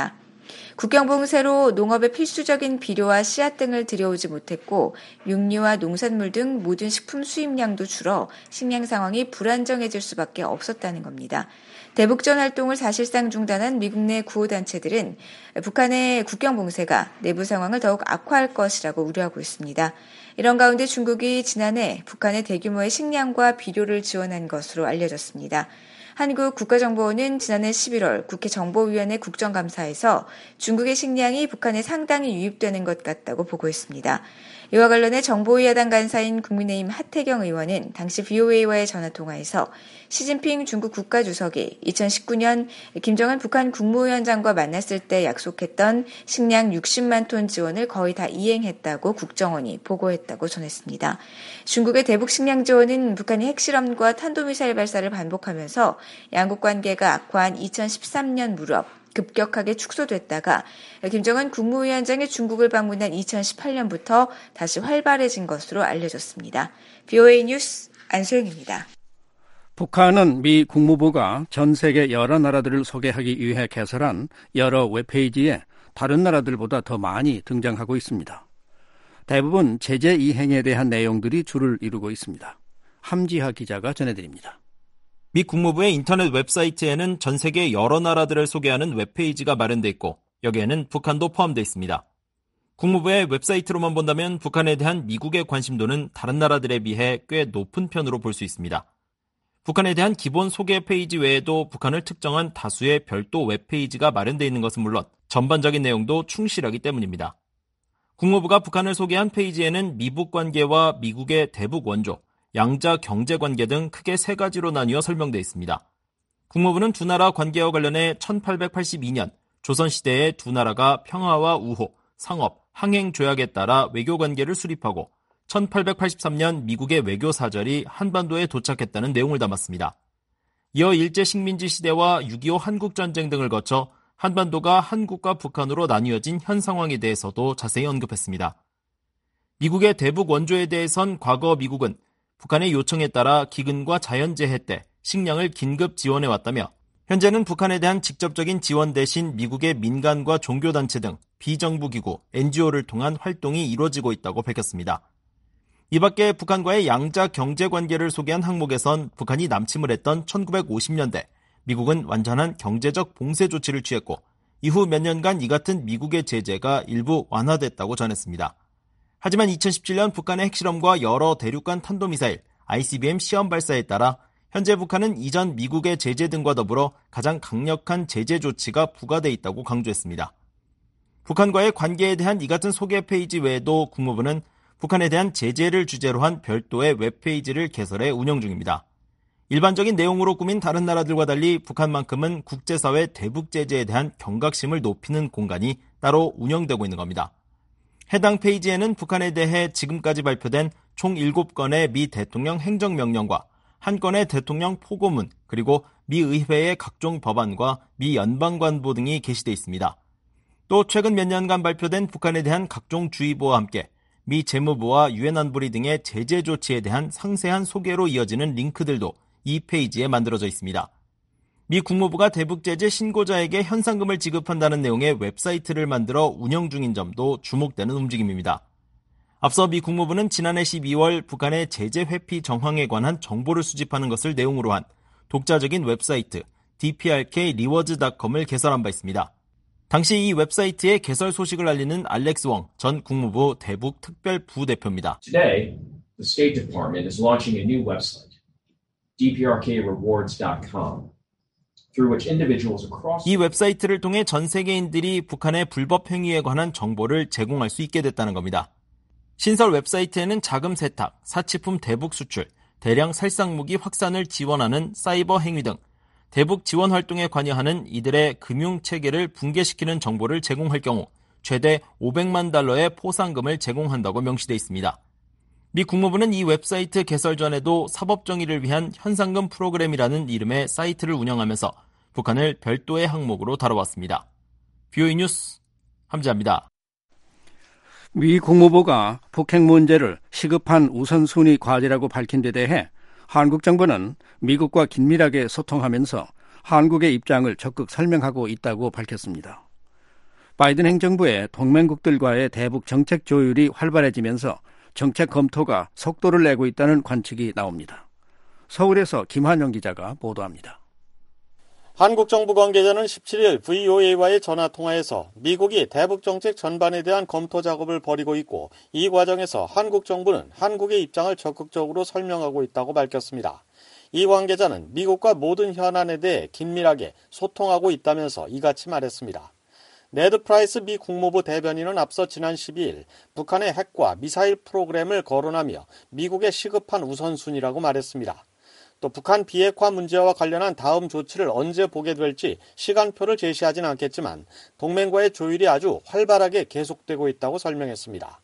국경봉쇄로 농업의 필수적인 비료와 씨앗 등을 들여오지 못했고 육류와 농산물 등 모든 식품 수입량도 줄어 식량 상황이 불안정해질 수밖에 없었다는 겁니다. 대북전 활동을 사실상 중단한 미국 내 구호단체들은 북한의 국경봉쇄가 내부 상황을 더욱 악화할 것이라고 우려하고 있습니다. 이런 가운데 중국이 지난해 북한에 대규모의 식량과 비료를 지원한 것으로 알려졌습니다. 한국 국가정보원은 지난해 11월 국회 정보위원회 국정감사에서 중국의 식량이 북한에 상당히 유입되는 것 같다고 보고했습니다. 이와 관련해 정보위 야당 간사인 국민의힘 하태경 의원은 당시 VOA와의 전화통화에서 시진핑 중국 국가주석이 2019년 김정은 북한 국무위원장과 만났을 때 약속했던 식량 60만 톤 지원을 거의 다 이행했다고 국정원이 보고했다고 전했습니다. 중국의 대북 식량 지원은 북한이 핵실험과 탄도미사일 발사를 반복하면서 양국 관계가 악화한 2013년 무렵 급격하게 축소됐다가 김정은 국무위원장이 중국을 방문한 2018년부터 다시 활발해진 것으로 알려졌습니다. VOA 뉴스 안소영입니다. 북한은 미 국무부가 전 세계 여러 나라들을 소개하기 위해 개설한 여러 웹페이지에 다른 나라들보다 더 많이 등장하고 있습니다. 대부분 제재 이행에 대한 내용들이 주를 이루고 있습니다. 함지하 기자가 전해드립니다. 미 국무부의 인터넷 웹사이트에는 전 세계 여러 나라들을 소개하는 웹페이지가 마련돼 있고 여기에는 북한도 포함되어 있습니다. 국무부의 웹사이트로만 본다면 북한에 대한 미국의 관심도는 다른 나라들에 비해 꽤 높은 편으로 볼 수 있습니다. 북한에 대한 기본 소개 페이지 외에도 북한을 특정한 다수의 별도 웹페이지가 마련되어 있는 것은 물론 전반적인 내용도 충실하기 때문입니다. 국무부가 북한을 소개한 페이지에는 미북 관계와 미국의 대북 원조, 양자 경제관계 등 크게 세 가지로 나뉘어 설명되어 있습니다. 국무부는 두 나라 관계와 관련해 1882년 조선시대에 두 나라가 평화와 우호, 상업, 항행 조약에 따라 외교관계를 수립하고 1883년 미국의 외교사절이 한반도에 도착했다는 내용을 담았습니다. 이어 일제식민지 시대와 6.25 한국전쟁 등을 거쳐 한반도가 한국과 북한으로 나뉘어진 현 상황에 대해서도 자세히 언급했습니다. 미국의 대북 원조에 대해선 과거 미국은 북한의 요청에 따라 기근과 자연재해 때 식량을 긴급 지원해왔다며 현재는 북한에 대한 직접적인 지원 대신 미국의 민간과 종교단체 등 비정부기구, NGO를 통한 활동이 이루어지고 있다고 밝혔습니다. 이 밖에 북한과의 양자 경제관계를 소개한 항목에선 북한이 남침을 했던 1950년대 미국은 완전한 경제적 봉쇄 조치를 취했고 이후 몇 년간 이 같은 미국의 제재가 일부 완화됐다고 전했습니다. 하지만 2017년 북한의 핵실험과 여러 대륙간 탄도미사일, ICBM 시험 발사에 따라 현재 북한은 이전 미국의 제재 등과 더불어 가장 강력한 제재 조치가 부과돼 있다고 강조했습니다. 북한과의 관계에 대한 이 같은 소개 페이지 외에도 국무부는 북한에 대한 제재를 주제로 한 별도의 웹페이지를 개설해 운영 중입니다. 일반적인 내용으로 꾸민 다른 나라들과 달리 북한만큼은 국제사회 대북 제재에 대한 경각심을 높이는 공간이 따로 운영되고 있는 겁니다. 해당 페이지에는 북한에 대해 지금까지 발표된 총 7건의 미 대통령 행정명령과 1건의 대통령 포고문, 그리고 미 의회의 각종 법안과 미 연방관보 등이 게시되어 있습니다. 또 최근 몇 년간 발표된 북한에 대한 각종 주의보와 함께 미 재무부와 유엔 안보리 등의 제재 조치에 대한 상세한 소개로 이어지는 링크들도 이 페이지에 만들어져 있습니다. 미 국무부가 대북 제재 신고자에게 현상금을 지급한다는 내용의 웹사이트를 만들어 운영 중인 점도 주목되는 움직임입니다. 앞서 미 국무부는 지난해 12월 북한의 제재 회피 정황에 관한 정보를 수집하는 것을 내용으로 한 독자적인 웹사이트 DPRKrewards.com을 개설한 바 있습니다. 당시 이 웹사이트의 개설 소식을 알리는 알렉스 웡 전 국무부 대북 특별 부대표입니다. Today, the State Department is launching a new website, DPRKrewards.com. 이 웹사이트를 통해 전 세계인들이 북한의 불법 행위에 관한 정보를 제공할 수 있게 됐다는 겁니다. 신설 웹사이트에는 자금 세탁, 사치품 대북 수출, 대량 살상무기 확산을 지원하는 사이버 행위 등 대북 지원 활동에 관여하는 이들의 금융체계를 붕괴시키는 정보를 제공할 경우 최대 $500만 포상금을 제공한다고 명시되어 있습니다. 미 국무부는 이 웹사이트 개설 전에도 사법정의를 위한 현상금 프로그램이라는 이름의 사이트를 운영하면서 북한을 별도의 항목으로 다뤄왔습니다. VOA 뉴스 함지아입니다. 미 국무부가 북핵 문제를 시급한 우선순위 과제라고 밝힌 데 대해 한국 정부는 미국과 긴밀하게 소통하면서 한국의 입장을 적극 설명하고 있다고 밝혔습니다. 바이든 행정부의 동맹국들과의 대북 정책 조율이 활발해지면서 정책 검토가 속도를 내고 있다는 관측이 나옵니다. 서울에서 김환영 기자가 보도합니다. 한국 정부 관계자는 17일 VOA와의 전화통화에서 미국이 대북 정책 전반에 대한 검토 작업을 벌이고 있고 이 과정에서 한국 정부는 한국의 입장을 적극적으로 설명하고 있다고 밝혔습니다. 이 관계자는 미국과 모든 현안에 대해 긴밀하게 소통하고 있다면서 이같이 말했습니다. 네드 프라이스 미 국무부 대변인은 앞서 지난 12일 북한의 핵과 미사일 프로그램을 거론하며 미국의 시급한 우선순위라고 말했습니다. 또 북한 비핵화 문제와 관련한 다음 조치를 언제 보게 될지 시간표를 제시하진 않겠지만 동맹과의 조율이 아주 활발하게 계속되고 있다고 설명했습니다.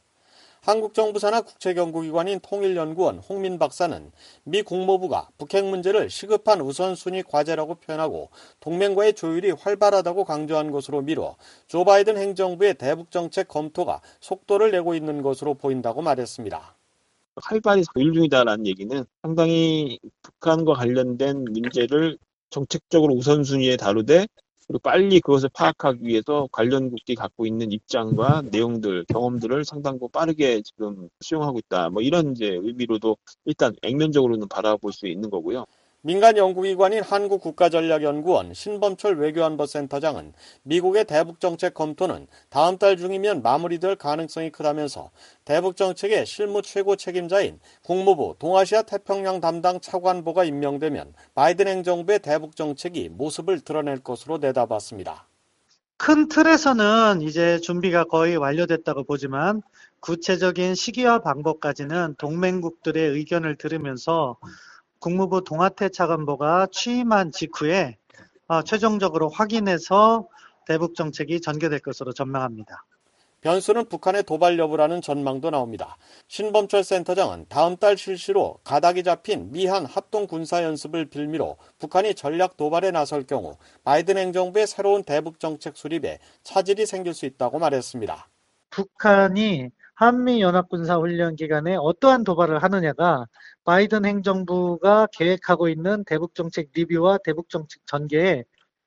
한국 정부 산하 국책연구기관인 통일연구원 홍민 박사는 미 국무부가 북핵 문제를 시급한 우선순위 과제라고 표현하고 동맹과의 조율이 활발하다고 강조한 것으로 미뤄 조 바이든 행정부의 대북정책 검토가 속도를 내고 있는 것으로 보인다고 말했습니다. 활발히 조율 중이다라는 얘기는 상당히 북한과 관련된 문제를 정책적으로 우선순위에 다루되 그리고 빨리 그것을 파악하기 위해서 관련국들이 갖고 있는 입장과 내용들, 경험들을 상당히 빠르게 지금 수용하고 있다. 이런 이제 의미로도 일단 액면적으로는 바라볼 수 있는 거고요. 민간 연구기관인 한국국가전략연구원 신범철 외교안보센터장은 미국의 대북정책 검토는 다음 달 중이면 마무리될 가능성이 크다면서 대북정책의 실무 최고 책임자인 국무부 동아시아 태평양 담당 차관보가 임명되면 바이든 행정부의 대북정책이 모습을 드러낼 것으로 내다봤습니다. 큰 틀에서는 이제 준비가 거의 완료됐다고 보지만 구체적인 시기와 방법까지는 동맹국들의 의견을 들으면서 국무부 동아태 차관보가 취임한 직후에 최종적으로 확인해서 대북 정책이 전개될 것으로 전망합니다. 변수는 북한의 도발 여부라는 전망도 나옵니다. 신범철 센터장은 다음 달 실시로 가닥이 잡힌 미한 합동 군사 연습을 빌미로 북한이 전략 도발에 나설 경우 바이든 행정부의 새로운 대북 정책 수립에 차질이 생길 수 있다고 말했습니다. 북한이 한미연합군사훈련 기간에 어떠한 도발을 하느냐가 바이든 행정부가 계획하고 있는 대북정책 리뷰와 대북정책 전개에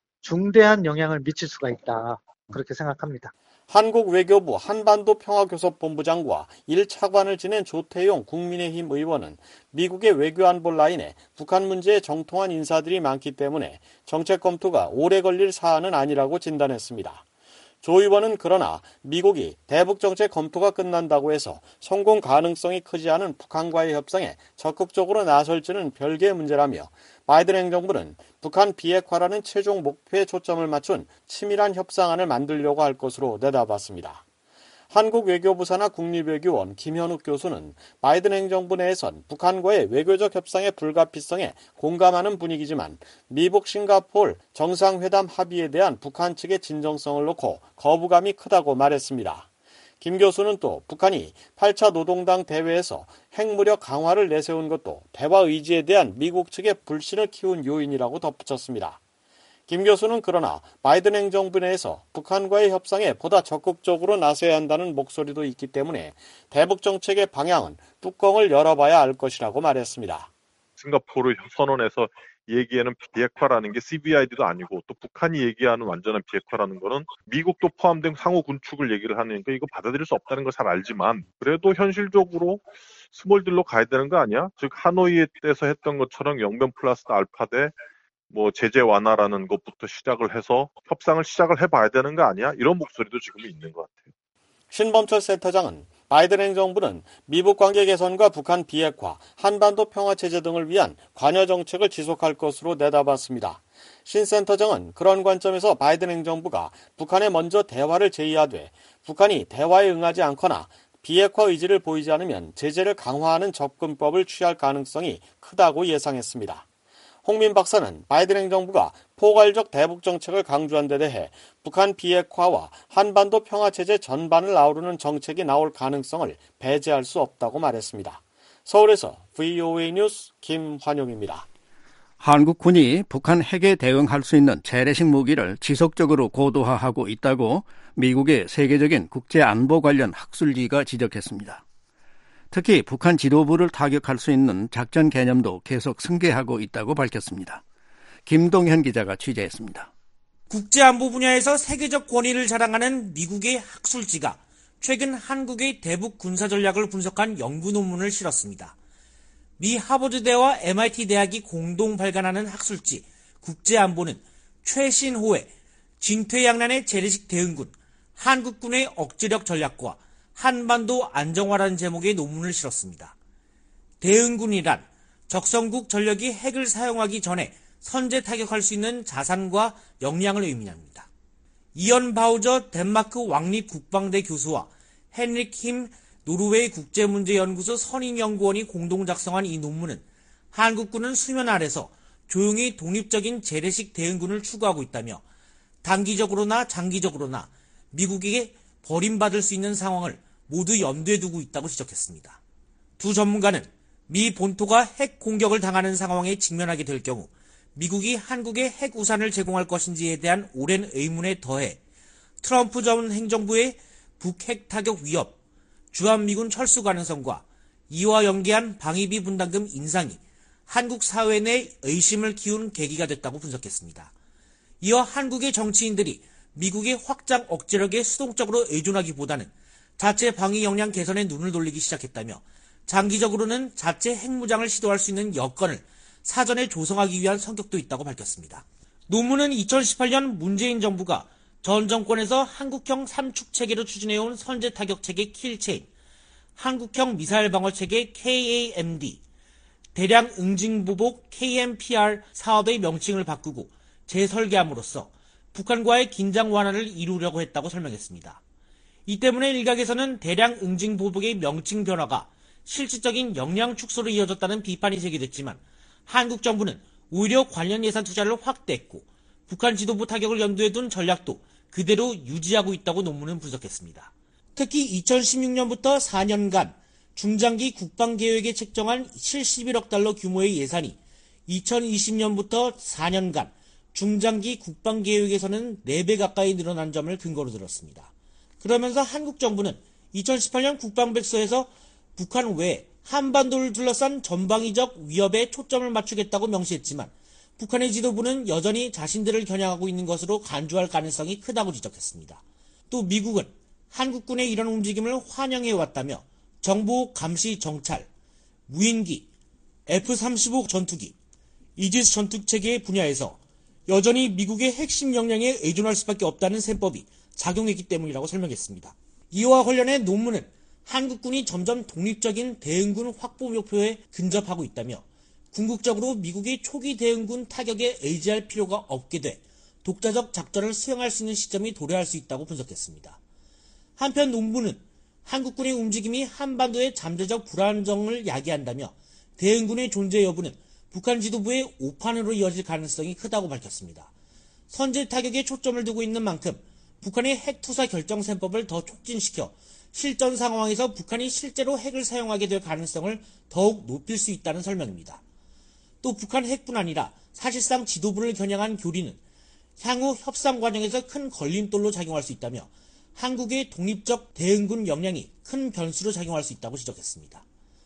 중대한 영향을 미칠 수가 있다. 그렇게 생각합니다. 한국 외교부 한반도 평화교섭본부장과 1차관을 지낸 조태용 국민의힘 의원은 미국의 외교안보 라인에 북한 문제에 정통한 인사들이 많기 때문에 정책 검토가 오래 걸릴 사안은 아니라고 진단했습니다. 조 의원은 그러나 미국이 대북정책 검토가 끝난다고 해서 성공 가능성이 크지 않은 북한과의 협상에 적극적으로 나설지는 별개의 문제라며 바이든 행정부는 북한 비핵화라는 최종 목표에 초점을 맞춘 치밀한 협상안을 만들려고 할 것으로 내다봤습니다. 한국 외교부 산하 국립외교원 김현욱 교수는 바이든 행정부 내에선 북한과의 외교적 협상의 불가피성에 공감하는 분위기지만 미북 싱가포르 정상회담 합의에 대한 북한 측의 진정성을 놓고 거부감이 크다고 말했습니다. 김 교수는 또 북한이 8차 노동당 대회에서 핵무력 강화를 내세운 것도 대화 의지에 대한 미국 측의 불신을 키운 요인이라고 덧붙였습니다. 김 교수는 그러나 바이든 행정부 내에서 북한과의 협상에 보다 적극적으로 나서야 한다는 목소리도 있기 때문에 대북 정책의 방향은 뚜껑을 열어봐야 알 것이라고 말했습니다. 싱가포르 선언에서 얘기하는 비핵화라는 게 CVID도 아니고 또 북한이 얘기하는 완전한 비핵화라는 거는 미국도 포함된 상호 군축을 얘기를 하니까 이거 받아들일 수 없다는 걸 잘 알지만 그래도 현실적으로 스몰딜로 가야 되는 거 아니야? 즉 하노이 때서 했던 것처럼 영변 플러스 알파 대 제재 완화라는 것부터 시작을 해서 협상을 시작을 해봐야 되는 거 아니야? 이런 목소리도 지금 있는 것 같아요. 신범철 센터장은 바이든 행정부는 미북 관계 개선과 북한 비핵화, 한반도 평화체제 등을 위한 관여 정책을 지속할 것으로 내다봤습니다. 신 센터장은 그런 관점에서 바이든 행정부가 북한에 먼저 대화를 제의하되 북한이 대화에 응하지 않거나 비핵화 의지를 보이지 않으면 제재를 강화하는 접근법을 취할 가능성이 크다고 예상했습니다. 홍민 박사는 바이든 행정부가 포괄적 대북 정책을 강조한 데 대해 북한 비핵화와 한반도 평화체제 전반을 아우르는 정책이 나올 가능성을 배제할 수 없다고 말했습니다. 서울에서 VOA 뉴스 김환용입니다. 한국군이 북한 핵에 대응할 수 있는 재래식 무기를 지속적으로 고도화하고 있다고 미국의 세계적인 국제안보 관련 학술지가 지적했습니다. 특히 북한 지도부를 타격할 수 있는 작전 개념도 계속 승계하고 있다고 밝혔습니다. 김동현 기자가 취재했습니다. 국제안보 분야에서 세계적 권위를 자랑하는 미국의 학술지가 최근 한국의 대북 군사 전략을 분석한 연구 논문을 실었습니다. 미 하버드대와 MIT 대학이 공동 발간하는 학술지 국제안보는 최신호의 진퇴양난의 재래식 대응군, 한국군의 억제력 전략과 한반도 안정화라는 제목의 논문을 실었습니다. 대응군이란 적성국 전력이 핵을 사용하기 전에 선제 타격할 수 있는 자산과 역량을 의미합니다. 이언 바우저 덴마크 왕립 국방대 교수와 헨릭 힘 노르웨이 국제문제연구소 선임연구원이 공동 작성한 이 논문은 한국군은 수면 아래서 조용히 독립적인 재래식 대응군을 추구하고 있다며 단기적으로나 장기적으로나 미국에게 버림받을 수 있는 상황을 모두 염두에 두고 있다고 지적했습니다. 두 전문가는 미 본토가 핵 공격을 당하는 상황에 직면하게 될 경우 미국이 한국에 핵 우산을 제공할 것인지에 대한 오랜 의문에 더해 트럼프 전 행정부의 북핵 타격 위협, 주한미군 철수 가능성과 이와 연계한 방위비 분담금 인상이 한국 사회 내 의심을 키운 계기가 됐다고 분석했습니다. 이어 한국의 정치인들이 미국의 확장 억제력에 수동적으로 의존하기보다는 자체 방위 역량 개선에 눈을 돌리기 시작했다며 장기적으로는 자체 핵무장을 시도할 수 있는 여건을 사전에 조성하기 위한 성격도 있다고 밝혔습니다. 논문은 2018년 문재인 정부가 전 정권에서 한국형 삼축체계로 추진해온 선제 타격체계 킬체인, 한국형 미사일 방어체계 KAMD, 대량 응징보복 KMPR 사업의 명칭을 바꾸고 재설계함으로써 북한과의 긴장 완화를 이루려고 했다고 설명했습니다. 이 때문에 일각에서는 대량 응징보복의 명칭 변화가 실질적인 역량 축소로 이어졌다는 비판이 제기됐지만 한국 정부는 오히려 관련 예산 투자를 확대했고 북한 지도부 타격을 염두에 둔 전략도 그대로 유지하고 있다고 논문은 분석했습니다. 특히 2016년부터 4년간 중장기 국방계획에 책정한 71억 달러 규모의 예산이 2020년부터 4년간 중장기 국방계획에서는 4배 가까이 늘어난 점을 근거로 들었습니다. 그러면서 한국 정부는 2018년 국방백서에서 북한 외 한반도를 둘러싼 전방위적 위협에 초점을 맞추겠다고 명시했지만 북한의 지도부는 여전히 자신들을 겨냥하고 있는 것으로 간주할 가능성이 크다고 지적했습니다. 또 미국은 한국군의 이런 움직임을 환영해왔다며 정보 감시 정찰, 무인기, F-35 전투기, 이지스 전투체계 분야에서 여전히 미국의 핵심 역량에 의존할 수밖에 없다는 셈법이 작용했기 때문이라고 설명했습니다. 이와 관련해 논문은 한국군이 점점 독립적인 대응군 확보 목표에 근접하고 있다며 궁극적으로 미국의 초기 대응군 타격에 의지할 필요가 없게 돼 독자적 작전을 수행할 수 있는 시점이 도래할 수 있다고 분석했습니다. 한편 논문은 한국군의 움직임이 한반도의 잠재적 불안정을 야기한다며 대응군의 존재 여부는 북한 지도부의 오판으로 이어질 가능성이 크다고 밝혔습니다. 선제 타격에 초점을 두고 있는 만큼 북한의 핵투사 결정셈법을 더 촉진시켜 실전 상황에서 북한이 실제로 핵을 사용하게 될 가능성을 더욱 높일 수 있다는 설명입니다. 또 북한 핵뿐 아니라 사실상 지도부를 겨냥한 교리는 향후 협상 과정에서 큰 걸림돌로 작용할 수 있다며 한국의 독립적 대응군 역량이 큰 변수로 작용할 수 있다고 지적했습니다.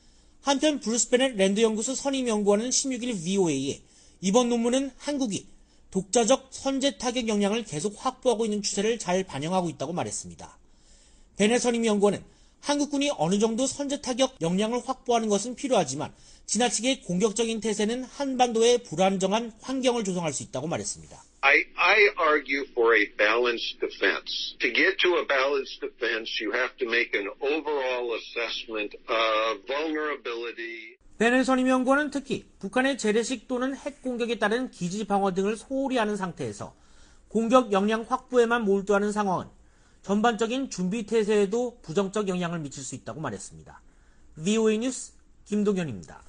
한편 브루스 베넷 랜드 연구소 선임 연구원은 16일 VOA에 이번 논문은 한국이 독자적 선제 타격 역량을 계속 확보하고 있는 추세를 잘 반영하고 있다고 말했습니다. 베넷 선임 연구원은 한국군이 어느 정도 선제 타격 역량을 확보하는 것은 필요하지만 지나치게 공격적인 태세는 한반도의 불안정한 환경을 조성할 수 있다고 말했습니다. I argue for a balanced defense. To get to a balanced defense, you have to make an overall assessment of vulnerability. 베넷 선임 연구원은 특히 북한의 재래식 또는 핵 공격에 따른 기지 방어 등을 소홀히 하는 상태에서 공격 역량 확보에만 몰두하는 상황은 전반적인 준비 태세에도 부정적 영향을 미칠 수 있다고 말했습니다. VOA 뉴스 김동현입니다.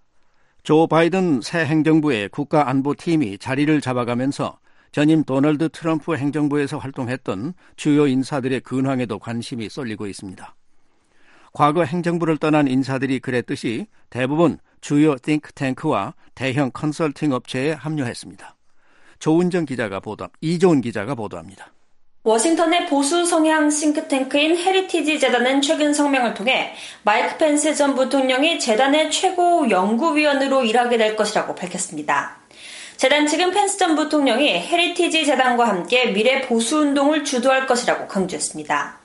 조 바이든 새 행정부의 국가안보팀이 자리를 잡아가면서 전임 도널드 트럼프 행정부에서 활동했던 주요 인사들의 근황에도 관심이 쏠리고 있습니다. 과거 행정부를 떠난 인사들이 그랬듯이 대부분 주요 띵크탱크와 대형 컨설팅 업체에 합류했습니다. 이조은 기자가 보도합니다. 워싱턴의 보수 성향 싱크탱크인 헤리티지 재단은 최근 성명을 통해 마이크 펜스 전 부통령이 재단의 최고 연구위원으로 일하게 될 것이라고 밝혔습니다. 재단 측은 펜스 전 부통령이 헤리티지 재단과 함께 미래 보수운동을 주도할 것이라고 강조했습니다.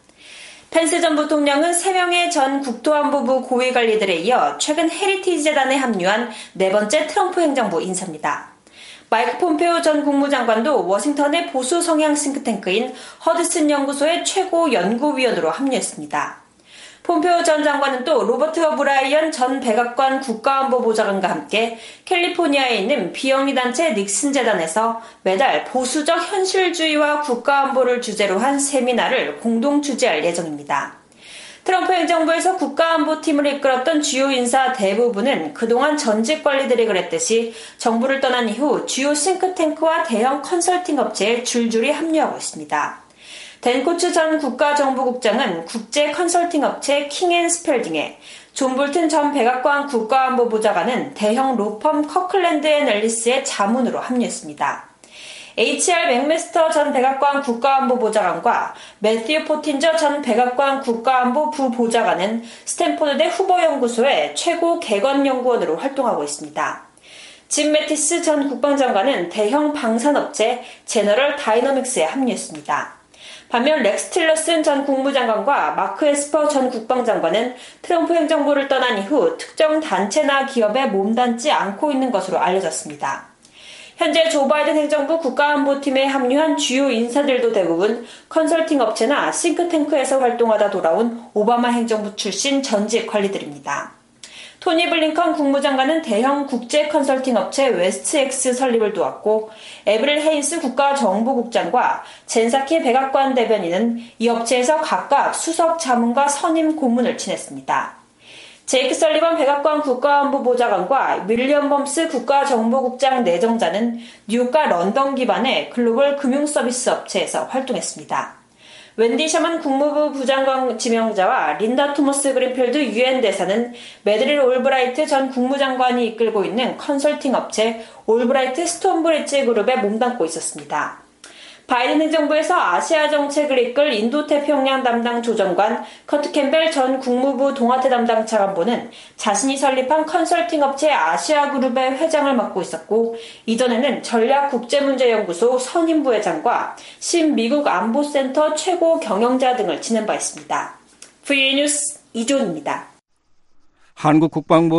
펜스 전 부통령은 3명의 전 국토안보부 고위관리들에 이어 최근 헤리티지 재단에 합류한 4번째 트럼프 행정부 인사입니다. 마이크 폼페오 전 국무장관도 워싱턴의 보수 성향 싱크탱크인 허드슨 연구소의 최고 연구위원으로 합류했습니다. 폼페오 전 장관은 또 로버트 어브라이언 전 백악관 국가안보보좌관과 함께 캘리포니아에 있는 비영리단체 닉슨 재단에서 매달 보수적 현실주의와 국가안보를 주제로 한 세미나를 공동 주재할 예정입니다. 트럼프 행정부에서 국가안보팀을 이끌었던 주요 인사 대부분은 그동안 전직 관리들이 그랬듯이 정부를 떠난 이후 주요 싱크탱크와 대형 컨설팅 업체에 줄줄이 합류하고 있습니다. 댄 코츠 전 국가정보국장은 국제 컨설팅 업체 킹앤스펠딩에, 존 볼튼 전 백악관 국가안보보좌관은 대형 로펌 커클랜드 앤 앨리스의 자문으로 합류했습니다. HR 맥메스터 전 백악관 국가안보보좌관과 매튜 포틴저 전 백악관 국가안보 부보좌관은 스탠포드대 후보연구소의 최고 개건연구원으로 활동하고 있습니다. 짐 매티스 전 국방장관은 대형 방산업체 제너럴 다이너믹스에 합류했습니다. 반면 렉스 틸러슨 전 국무장관과 마크 에스퍼 전 국방장관은 트럼프 행정부를 떠난 이후 특정 단체나 기업에 몸담지 않고 있는 것으로 알려졌습니다. 현재 조 바이든 행정부 국가안보팀에 합류한 주요 인사들도 대부분 컨설팅 업체나 싱크탱크에서 활동하다 돌아온 오바마 행정부 출신 전직 관리들입니다. 토니 블링컨 국무장관은 대형 국제 컨설팅 업체 웨스트엑스 설립을 도왔고 에브릴 헤인스 국가정보국장과 젠사키 백악관 대변인은 이 업체에서 각각 수석 자문과 선임 고문을 지냈습니다. 제이크 설리번 백악관 국가안보보좌관과 윌리엄 범스 국가정보국장 내정자는 뉴욕과 런던 기반의 글로벌 금융서비스 업체에서 활동했습니다. 웬디 셔먼 국무부 부장관 지명자와 린다 토머스 그린필드 유엔 대사는 매드릴 올브라이트 전 국무장관이 이끌고 있는 컨설팅 업체 올브라이트 스톤브리지 그룹에 몸담고 있었습니다. 바이든 행정부에서 아시아 정책을 이끌 인도태평양 담당 조정관 커트 캠벨 전 국무부 동아태 담당 차관보는 자신이 설립한 컨설팅 업체 아시아그룹의 회장을 맡고 있었고 이전에는 전략국제문제연구소 선임부회장과 신미국 안보센터 최고 경영자 등을 지낸 바 있습니다. VOA 뉴스 이존입니다. 한국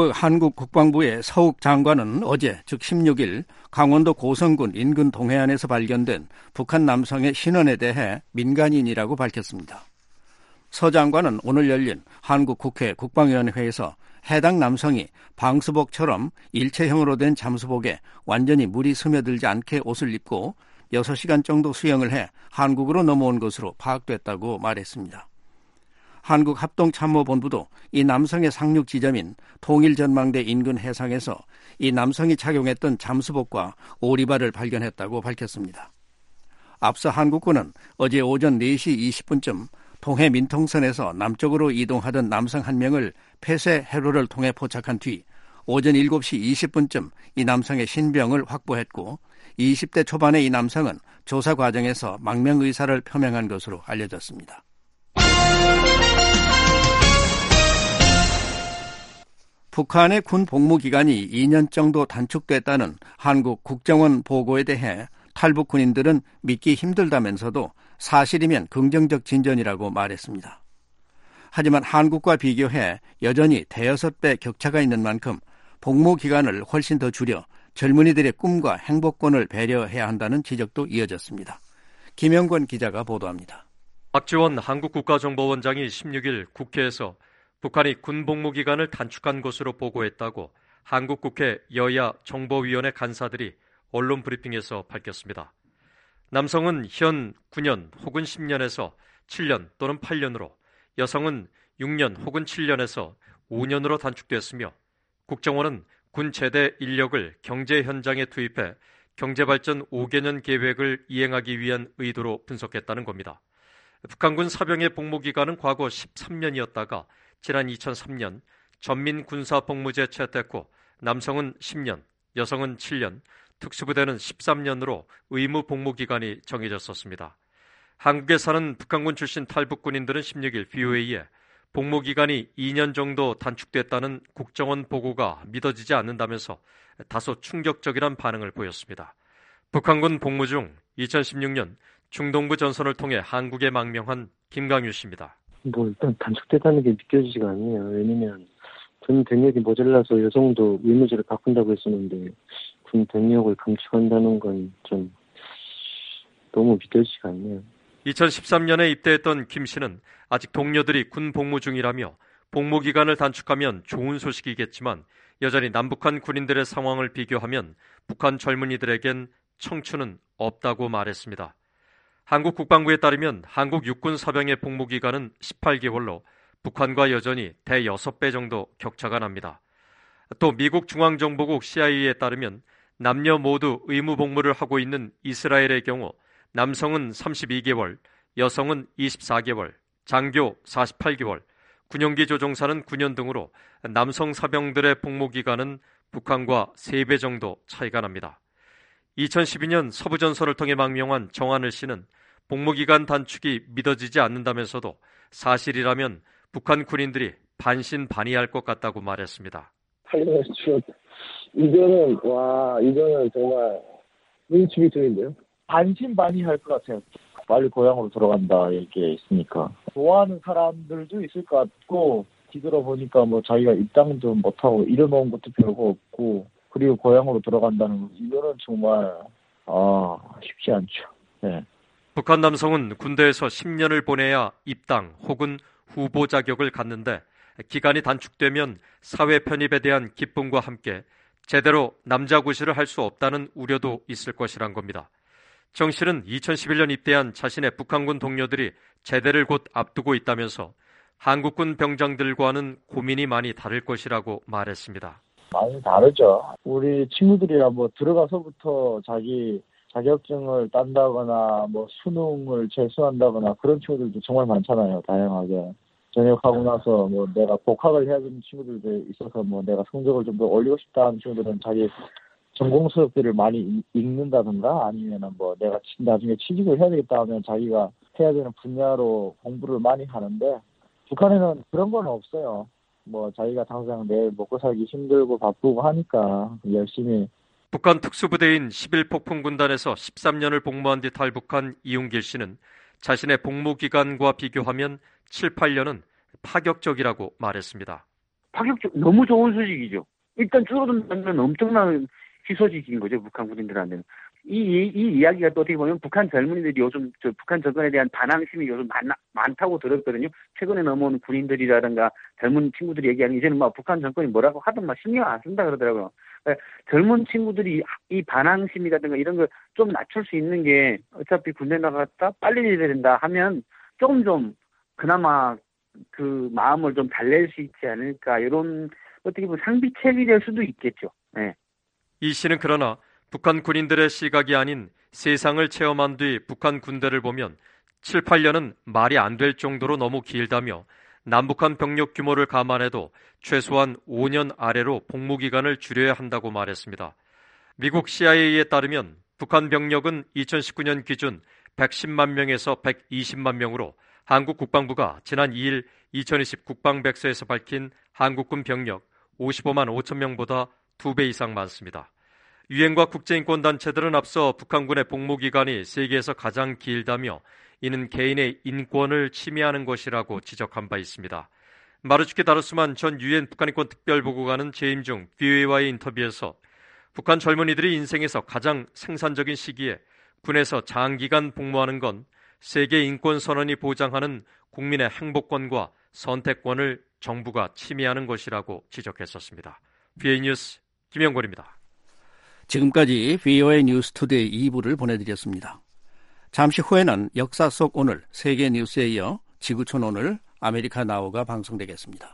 국방부의 서욱 장관은 어제 즉 16일 강원도 고성군 인근 동해안에서 발견된 북한 남성의 신원에 대해 민간인이라고 밝혔습니다. 서 장관은 오늘 열린 한국 국회 국방위원회에서 해당 남성이 방수복처럼 일체형으로 된 잠수복에 완전히 물이 스며들지 않게 옷을 입고 6시간 정도 수영을 해 한국으로 넘어온 것으로 파악됐다고 말했습니다. 한국합동참모본부도 이 남성의 상륙 지점인 통일전망대 인근 해상에서 이 남성이 착용했던 잠수복과 오리발을 발견했다고 밝혔습니다. 앞서 한국군은 어제 오전 4시 20분쯤 동해 민통선에서 남쪽으로 이동하던 남성 한 명을 폐쇄 해로를 통해 포착한 뒤 오전 7시 20분쯤 이 남성의 신병을 확보했고 20대 초반의 이 남성은 조사 과정에서 망명 의사를 표명한 것으로 알려졌습니다. 북한의 군 복무 기간이 2년 정도 단축됐다는 한국 국정원 보고에 대해 탈북 군인들은 믿기 힘들다면서도 사실이면 긍정적 진전이라고 말했습니다. 하지만 한국과 비교해 여전히 대여섯 배 격차가 있는 만큼 복무 기간을 훨씬 더 줄여 젊은이들의 꿈과 행복권을 배려해야 한다는 지적도 이어졌습니다. 김영권 기자가 보도합니다. 박지원 한국국가정보원장이 16일 국회에서 북한이 군 복무 기간을 단축한 것으로 보고했다고 한국국회 여야 정보위원회 간사들이 언론 브리핑에서 밝혔습니다. 남성은 현 9년 혹은 10년에서 7년 또는 8년으로, 여성은 6년 혹은 7년에서 5년으로 단축됐으며 국정원은 군 제대 인력을 경제 현장에 투입해 경제발전 5개년 계획을 이행하기 위한 의도로 분석했다는 겁니다. 북한군 사병의 복무 기간은 과거 13년이었다가 지난 2003년 전민군사복무제 채택 후 남성은 10년, 여성은 7년, 특수부대는 13년으로 의무 복무 기간이 정해졌었습니다. 한국에 사는 북한군 출신 탈북 군인들은 16일 VOA에 복무기간이 2년 정도 단축됐다는 국정원 보고가 믿어지지 않는다면서 다소 충격적이란 반응을 보였습니다. 북한군 복무 중 2016년 중동부 전선을 통해 한국에 망명한 김강유 씨입니다. 일단 단축됐다는 게 믿겨지지가 않네요. 왜냐면 군 병력이 모자라서 여성도 의무제를 바꾼다고 했었는데 군 병력을 감축한다는 건 좀 너무 믿겨지지가 않네요. 2013년에 입대했던 김 씨는 아직 동료들이 군 복무 중이라며 복무 기간을 단축하면 좋은 소식이겠지만 여전히 남북한 군인들의 상황을 비교하면 북한 젊은이들에겐 청춘은 없다고 말했습니다. 한국 국방부에 따르면 한국 육군 사병의 복무 기간은 18개월로 북한과 여전히 대6배 정도 격차가 납니다. 또 미국 중앙정보국 CIA에 따르면 남녀 모두 의무 복무를 하고 있는 이스라엘의 경우 남성은 32개월, 여성은 24개월, 장교 48개월, 군용기 조종사는 9년 등으로 남성 사병들의 복무 기간은 북한과 3배 정도 차이가 납니다. 2012년 서부전선을 통해 망명한 정하늘 씨는 복무 기간 단축이 믿어지지 않는다면서도 사실이라면 북한 군인들이 반신반의할 것 같다고 말했습니다. 8년을 줄었다. 이거는 정말 눈치 중인데요. 반신반의할 것 같아요. 빨리 고향으로 돌아간다 이렇게 있으니까 좋아하는 사람들도 있을 것 같고 뒤돌아보니까 자기가 입당도 못하고 잃어놓은 것도 별거 없고 그리고 고향으로 돌아간다는 거 이거는 정말 쉽지 않죠. 네. 북한 남성은 군대에서 10년을 보내야 입당 혹은 후보 자격을 갖는데 기간이 단축되면 사회 편입에 대한 기쁨과 함께 제대로 남자구시를 할 수 없다는 우려도 있을 것이란 겁니다. 정 씨는 2011년 입대한 자신의 북한군 동료들이 제대를 곧 앞두고 있다면서 한국군 병장들과는 고민이 많이 다를 것이라고 말했습니다. 많이 다르죠. 우리 친구들이야 들어가서부터 자기 자격증을 딴다거나 수능을 재수한다거나 그런 친구들도 정말 많잖아요. 다양하게. 전역하고 나서 내가 복학을 해야 되는 친구들도 있어서 내가 성적을 좀 더 올리고 싶다 하는 친구들은 자기 전공 수업들을 많이 읽는다든가 아니면은 내가 나중에 취직을 해야 되겠다 하면 자기가 해야 되는 분야로 공부를 많이 하는데 북한에는 그런 건 없어요. 자기가 당장 내일 먹고 살기 힘들고 바쁘고 하니까 열심히. 북한 특수부대인 11폭풍군단에서 13년을 복무한 뒤 탈북한 이웅길 씨는 자신의 복무 기간과 비교하면 7, 8년은 파격적이라고 말했습니다. 너무 좋은 소식이죠. 일단 줄어든다는 엄청난 희소식인 거죠. 북한 군인들한테는. 이 이야기가 또 어떻게 보면 북한 젊은이들이 요즘 북한 정권에 대한 반항심이 요즘 많다고 들었거든요. 최근에 넘어온 군인들이라든가 젊은 친구들이 얘기하는 이제는 북한 정권이 뭐라고 하든 신경 안 쓴다 그러더라고요. 그러니까 젊은 친구들이 이 반항심이라든가 이런 걸 좀 낮출 수 있는 게 어차피 군대 나갔다 빨리 해야 된다 하면 좀 그나마 그 마음을 좀 달랠 수 있지 않을까 이런 어떻게 보면 상비책이 될 수도 있겠죠. 네. 이 씨는 그러나 북한 군인들의 시각이 아닌 세상을 체험한 뒤 북한 군대를 보면 7, 8년은 말이 안 될 정도로 너무 길다며 남북한 병력 규모를 감안해도 최소한 5년 아래로 복무기간을 줄여야 한다고 말했습니다. 미국 CIA에 따르면 북한 병력은 2019년 기준 110만 명에서 120만 명으로 한국 국방부가 지난 2일 2020 국방백서에서 밝힌 한국군 병력 55만 5천 명보다 2배 이상 많습니다. 유엔과 국제인권단체들은 앞서 북한군의 복무기간이 세계에서 가장 길다며 이는 개인의 인권을 침해하는 것이라고 지적한 바 있습니다. 마르주키 다르스만 전 유엔 북한인권 특별보고관은 재임 중 VOA와의 인터뷰에서 북한 젊은이들이 인생에서 가장 생산적인 시기에 군에서 장기간 복무하는 건 세계 인권선언이 보장하는 국민의 행복권과 선택권을 정부가 침해하는 것이라고 지적했었습니다. VOA 뉴스 김영권입니다. 지금까지 VOA 뉴스 투데이 2부를 보내드렸습니다. 잠시 후에는 역사 속 오늘 세계 뉴스에 이어 지구촌 오늘 아메리카 나우가 방송되겠습니다.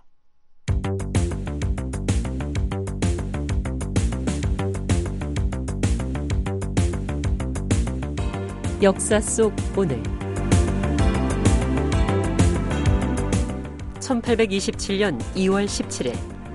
역사 속 오늘 1827년 2월 17일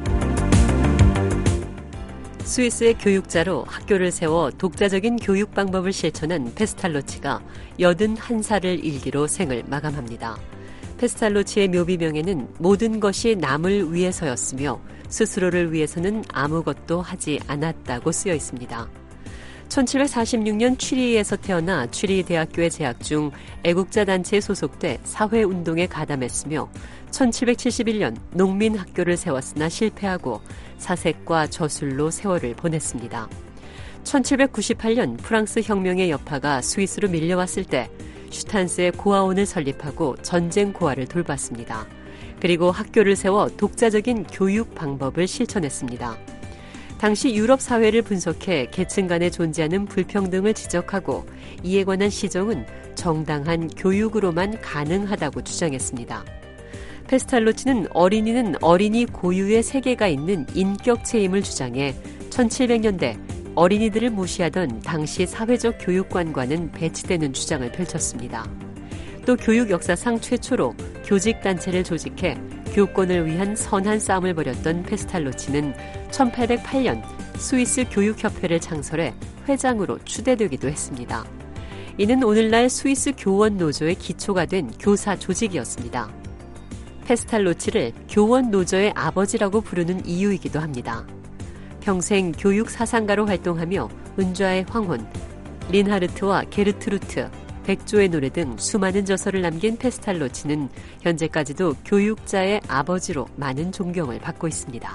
스위스의 교육자로 학교를 세워 독자적인 교육 방법을 실천한 페스탈로치가 81살을 일기로 생을 마감합니다. 페스탈로치의 묘비명에는 모든 것이 남을 위해서였으며 스스로를 위해서는 아무것도 하지 않았다고 쓰여 있습니다. 1746년 취리히에서 태어나 취리히 대학교에 재학 중 애국자 단체에 소속돼 사회운동에 가담했으며 1771년 농민학교를 세웠으나 실패하고 사색과 저술로 세월을 보냈습니다. 1798년 프랑스 혁명의 여파가 스위스로 밀려왔을 때 슈탄스의 고아원을 설립하고 전쟁 고아를 돌봤습니다. 그리고 학교를 세워 독자적인 교육 방법을 실천했습니다. 당시 유럽 사회를 분석해 계층 간에 존재하는 불평등을 지적하고 이에 관한 시정은 정당한 교육으로만 가능하다고 주장했습니다. 페스탈로치는 어린이는 어린이 고유의 세계가 있는 인격체임을 주장해 1700년대 어린이들을 무시하던 당시 사회적 교육관과는 배치되는 주장을 펼쳤습니다. 또 교육 역사상 최초로 교직단체를 조직해 교권을 위한 선한 싸움을 벌였던 페스탈로치는 1808년 스위스 교육협회를 창설해 회장으로 추대되기도 했습니다. 이는 오늘날 스위스 교원 노조의 기초가 된 교사 조직이었습니다. 페스탈로치를 교원 노조의 아버지라고 부르는 이유이기도 합니다. 평생 교육 사상가로 활동하며 은좌의 황혼, 린하르트와 게르트루트, 백조의 노래 등 수많은 저서를 남긴 페스탈로치는 현재까지도 교육자의 아버지로 많은 존경을 받고 있습니다.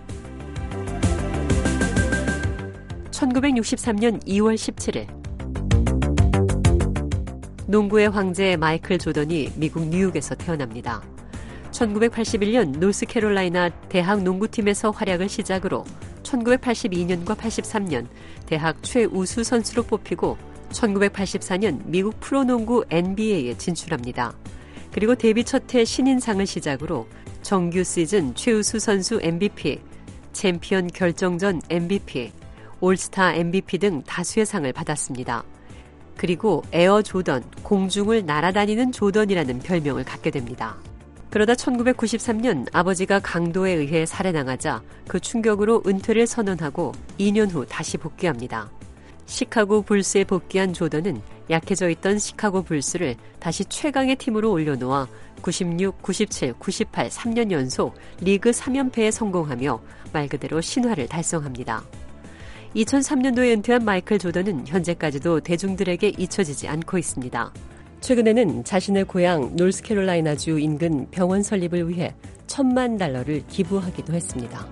1963년 2월 17일 농구의 황제 마이클 조던이 미국 뉴욕에서 태어납니다. 1981년 노스캐롤라이나 대학 농구팀에서 활약을 시작으로 1982년과 83년 대학 최우수 선수로 뽑히고 1984년 미국 프로농구 NBA에 진출합니다. 그리고 데뷔 첫해 신인상을 시작으로 정규 시즌 최우수 선수 MVP, 챔피언 결정전 MVP, 올스타 MVP 등 다수의 상을 받았습니다. 그리고 에어 조던, 공중을 날아다니는 조던이라는 별명을 갖게 됩니다. 그러다 1993년 아버지가 강도에 의해 살해당하자 그 충격으로 은퇴를 선언하고 2년 후 다시 복귀합니다. 시카고 불스에 복귀한 조던은 약해져 있던 시카고 불스를 다시 최강의 팀으로 올려놓아 96, 97, 98, 3년 연속 리그 3연패에 성공하며 말 그대로 신화를 달성합니다. 2003년도에 은퇴한 마이클 조던은 현재까지도 대중들에게 잊혀지지 않고 있습니다. 최근에는 자신의 고향 노스캐롤라이나주 인근 병원 설립을 위해 $10,000,000를 기부하기도 했습니다.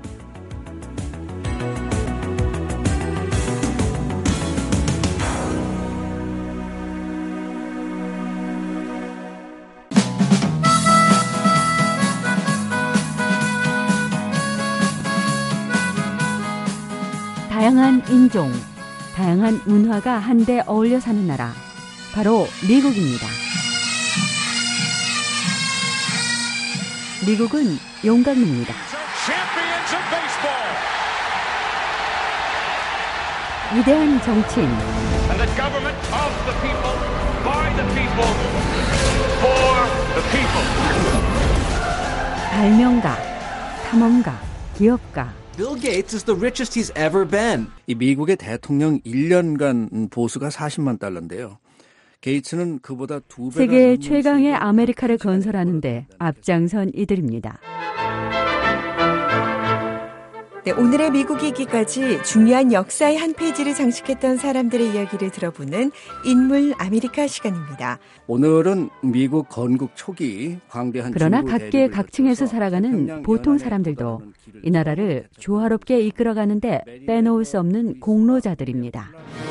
다양한 인종, 다양한 문화가 한데 어울려 사는 나라, 바로 미국입니다. 미국은 용광로입니다. 위대한 정치인, 발명가, 탐험가, 기업가. Bill Gates is the richest he's ever been. 이 미국의 대통령 1년간 보수가 $400,000,000인데요. 게이츠는 그보다 2배. 세계 최강의 아메리카를 건설하는데 앞장선 이들입니다. 네, 오늘의 미국 이기까지 중요한 역사의 한 페이지를 장식했던 사람들의 이야기를 들어보는 인물 아메리카 시간입니다. 오늘은 미국 건국 초기 광대한 그러나 각계 각층에서 살아가는 보통 사람들도 이 나라를 조화롭게 이끌어가는데 빼놓을 수 없는 공로자들입니다.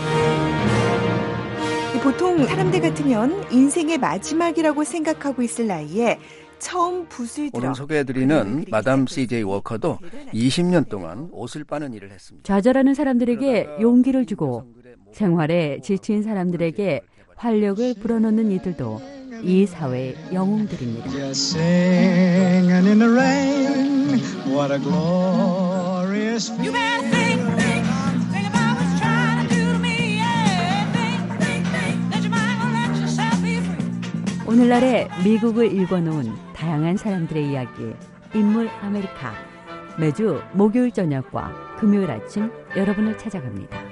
보통 사람들 같으면 인생의 마지막이라고 생각하고 있을 나이에 처음 붓을 들어 오늘 소개해드리는 마담 CJ 워커도 20년 동안 옷을 빠는 일을 했습니다. 좌절하는 사람들에게 용기를 주고 생활에 지친 사람들에게 활력을 불어넣는 이들도 이 사회의 영웅들입니다. 오늘날의 미국을 읽어놓은 다양한 사람들의 이야기, 인물 아메리카. 매주 목요일 저녁과 금요일 아침 여러분을 찾아갑니다.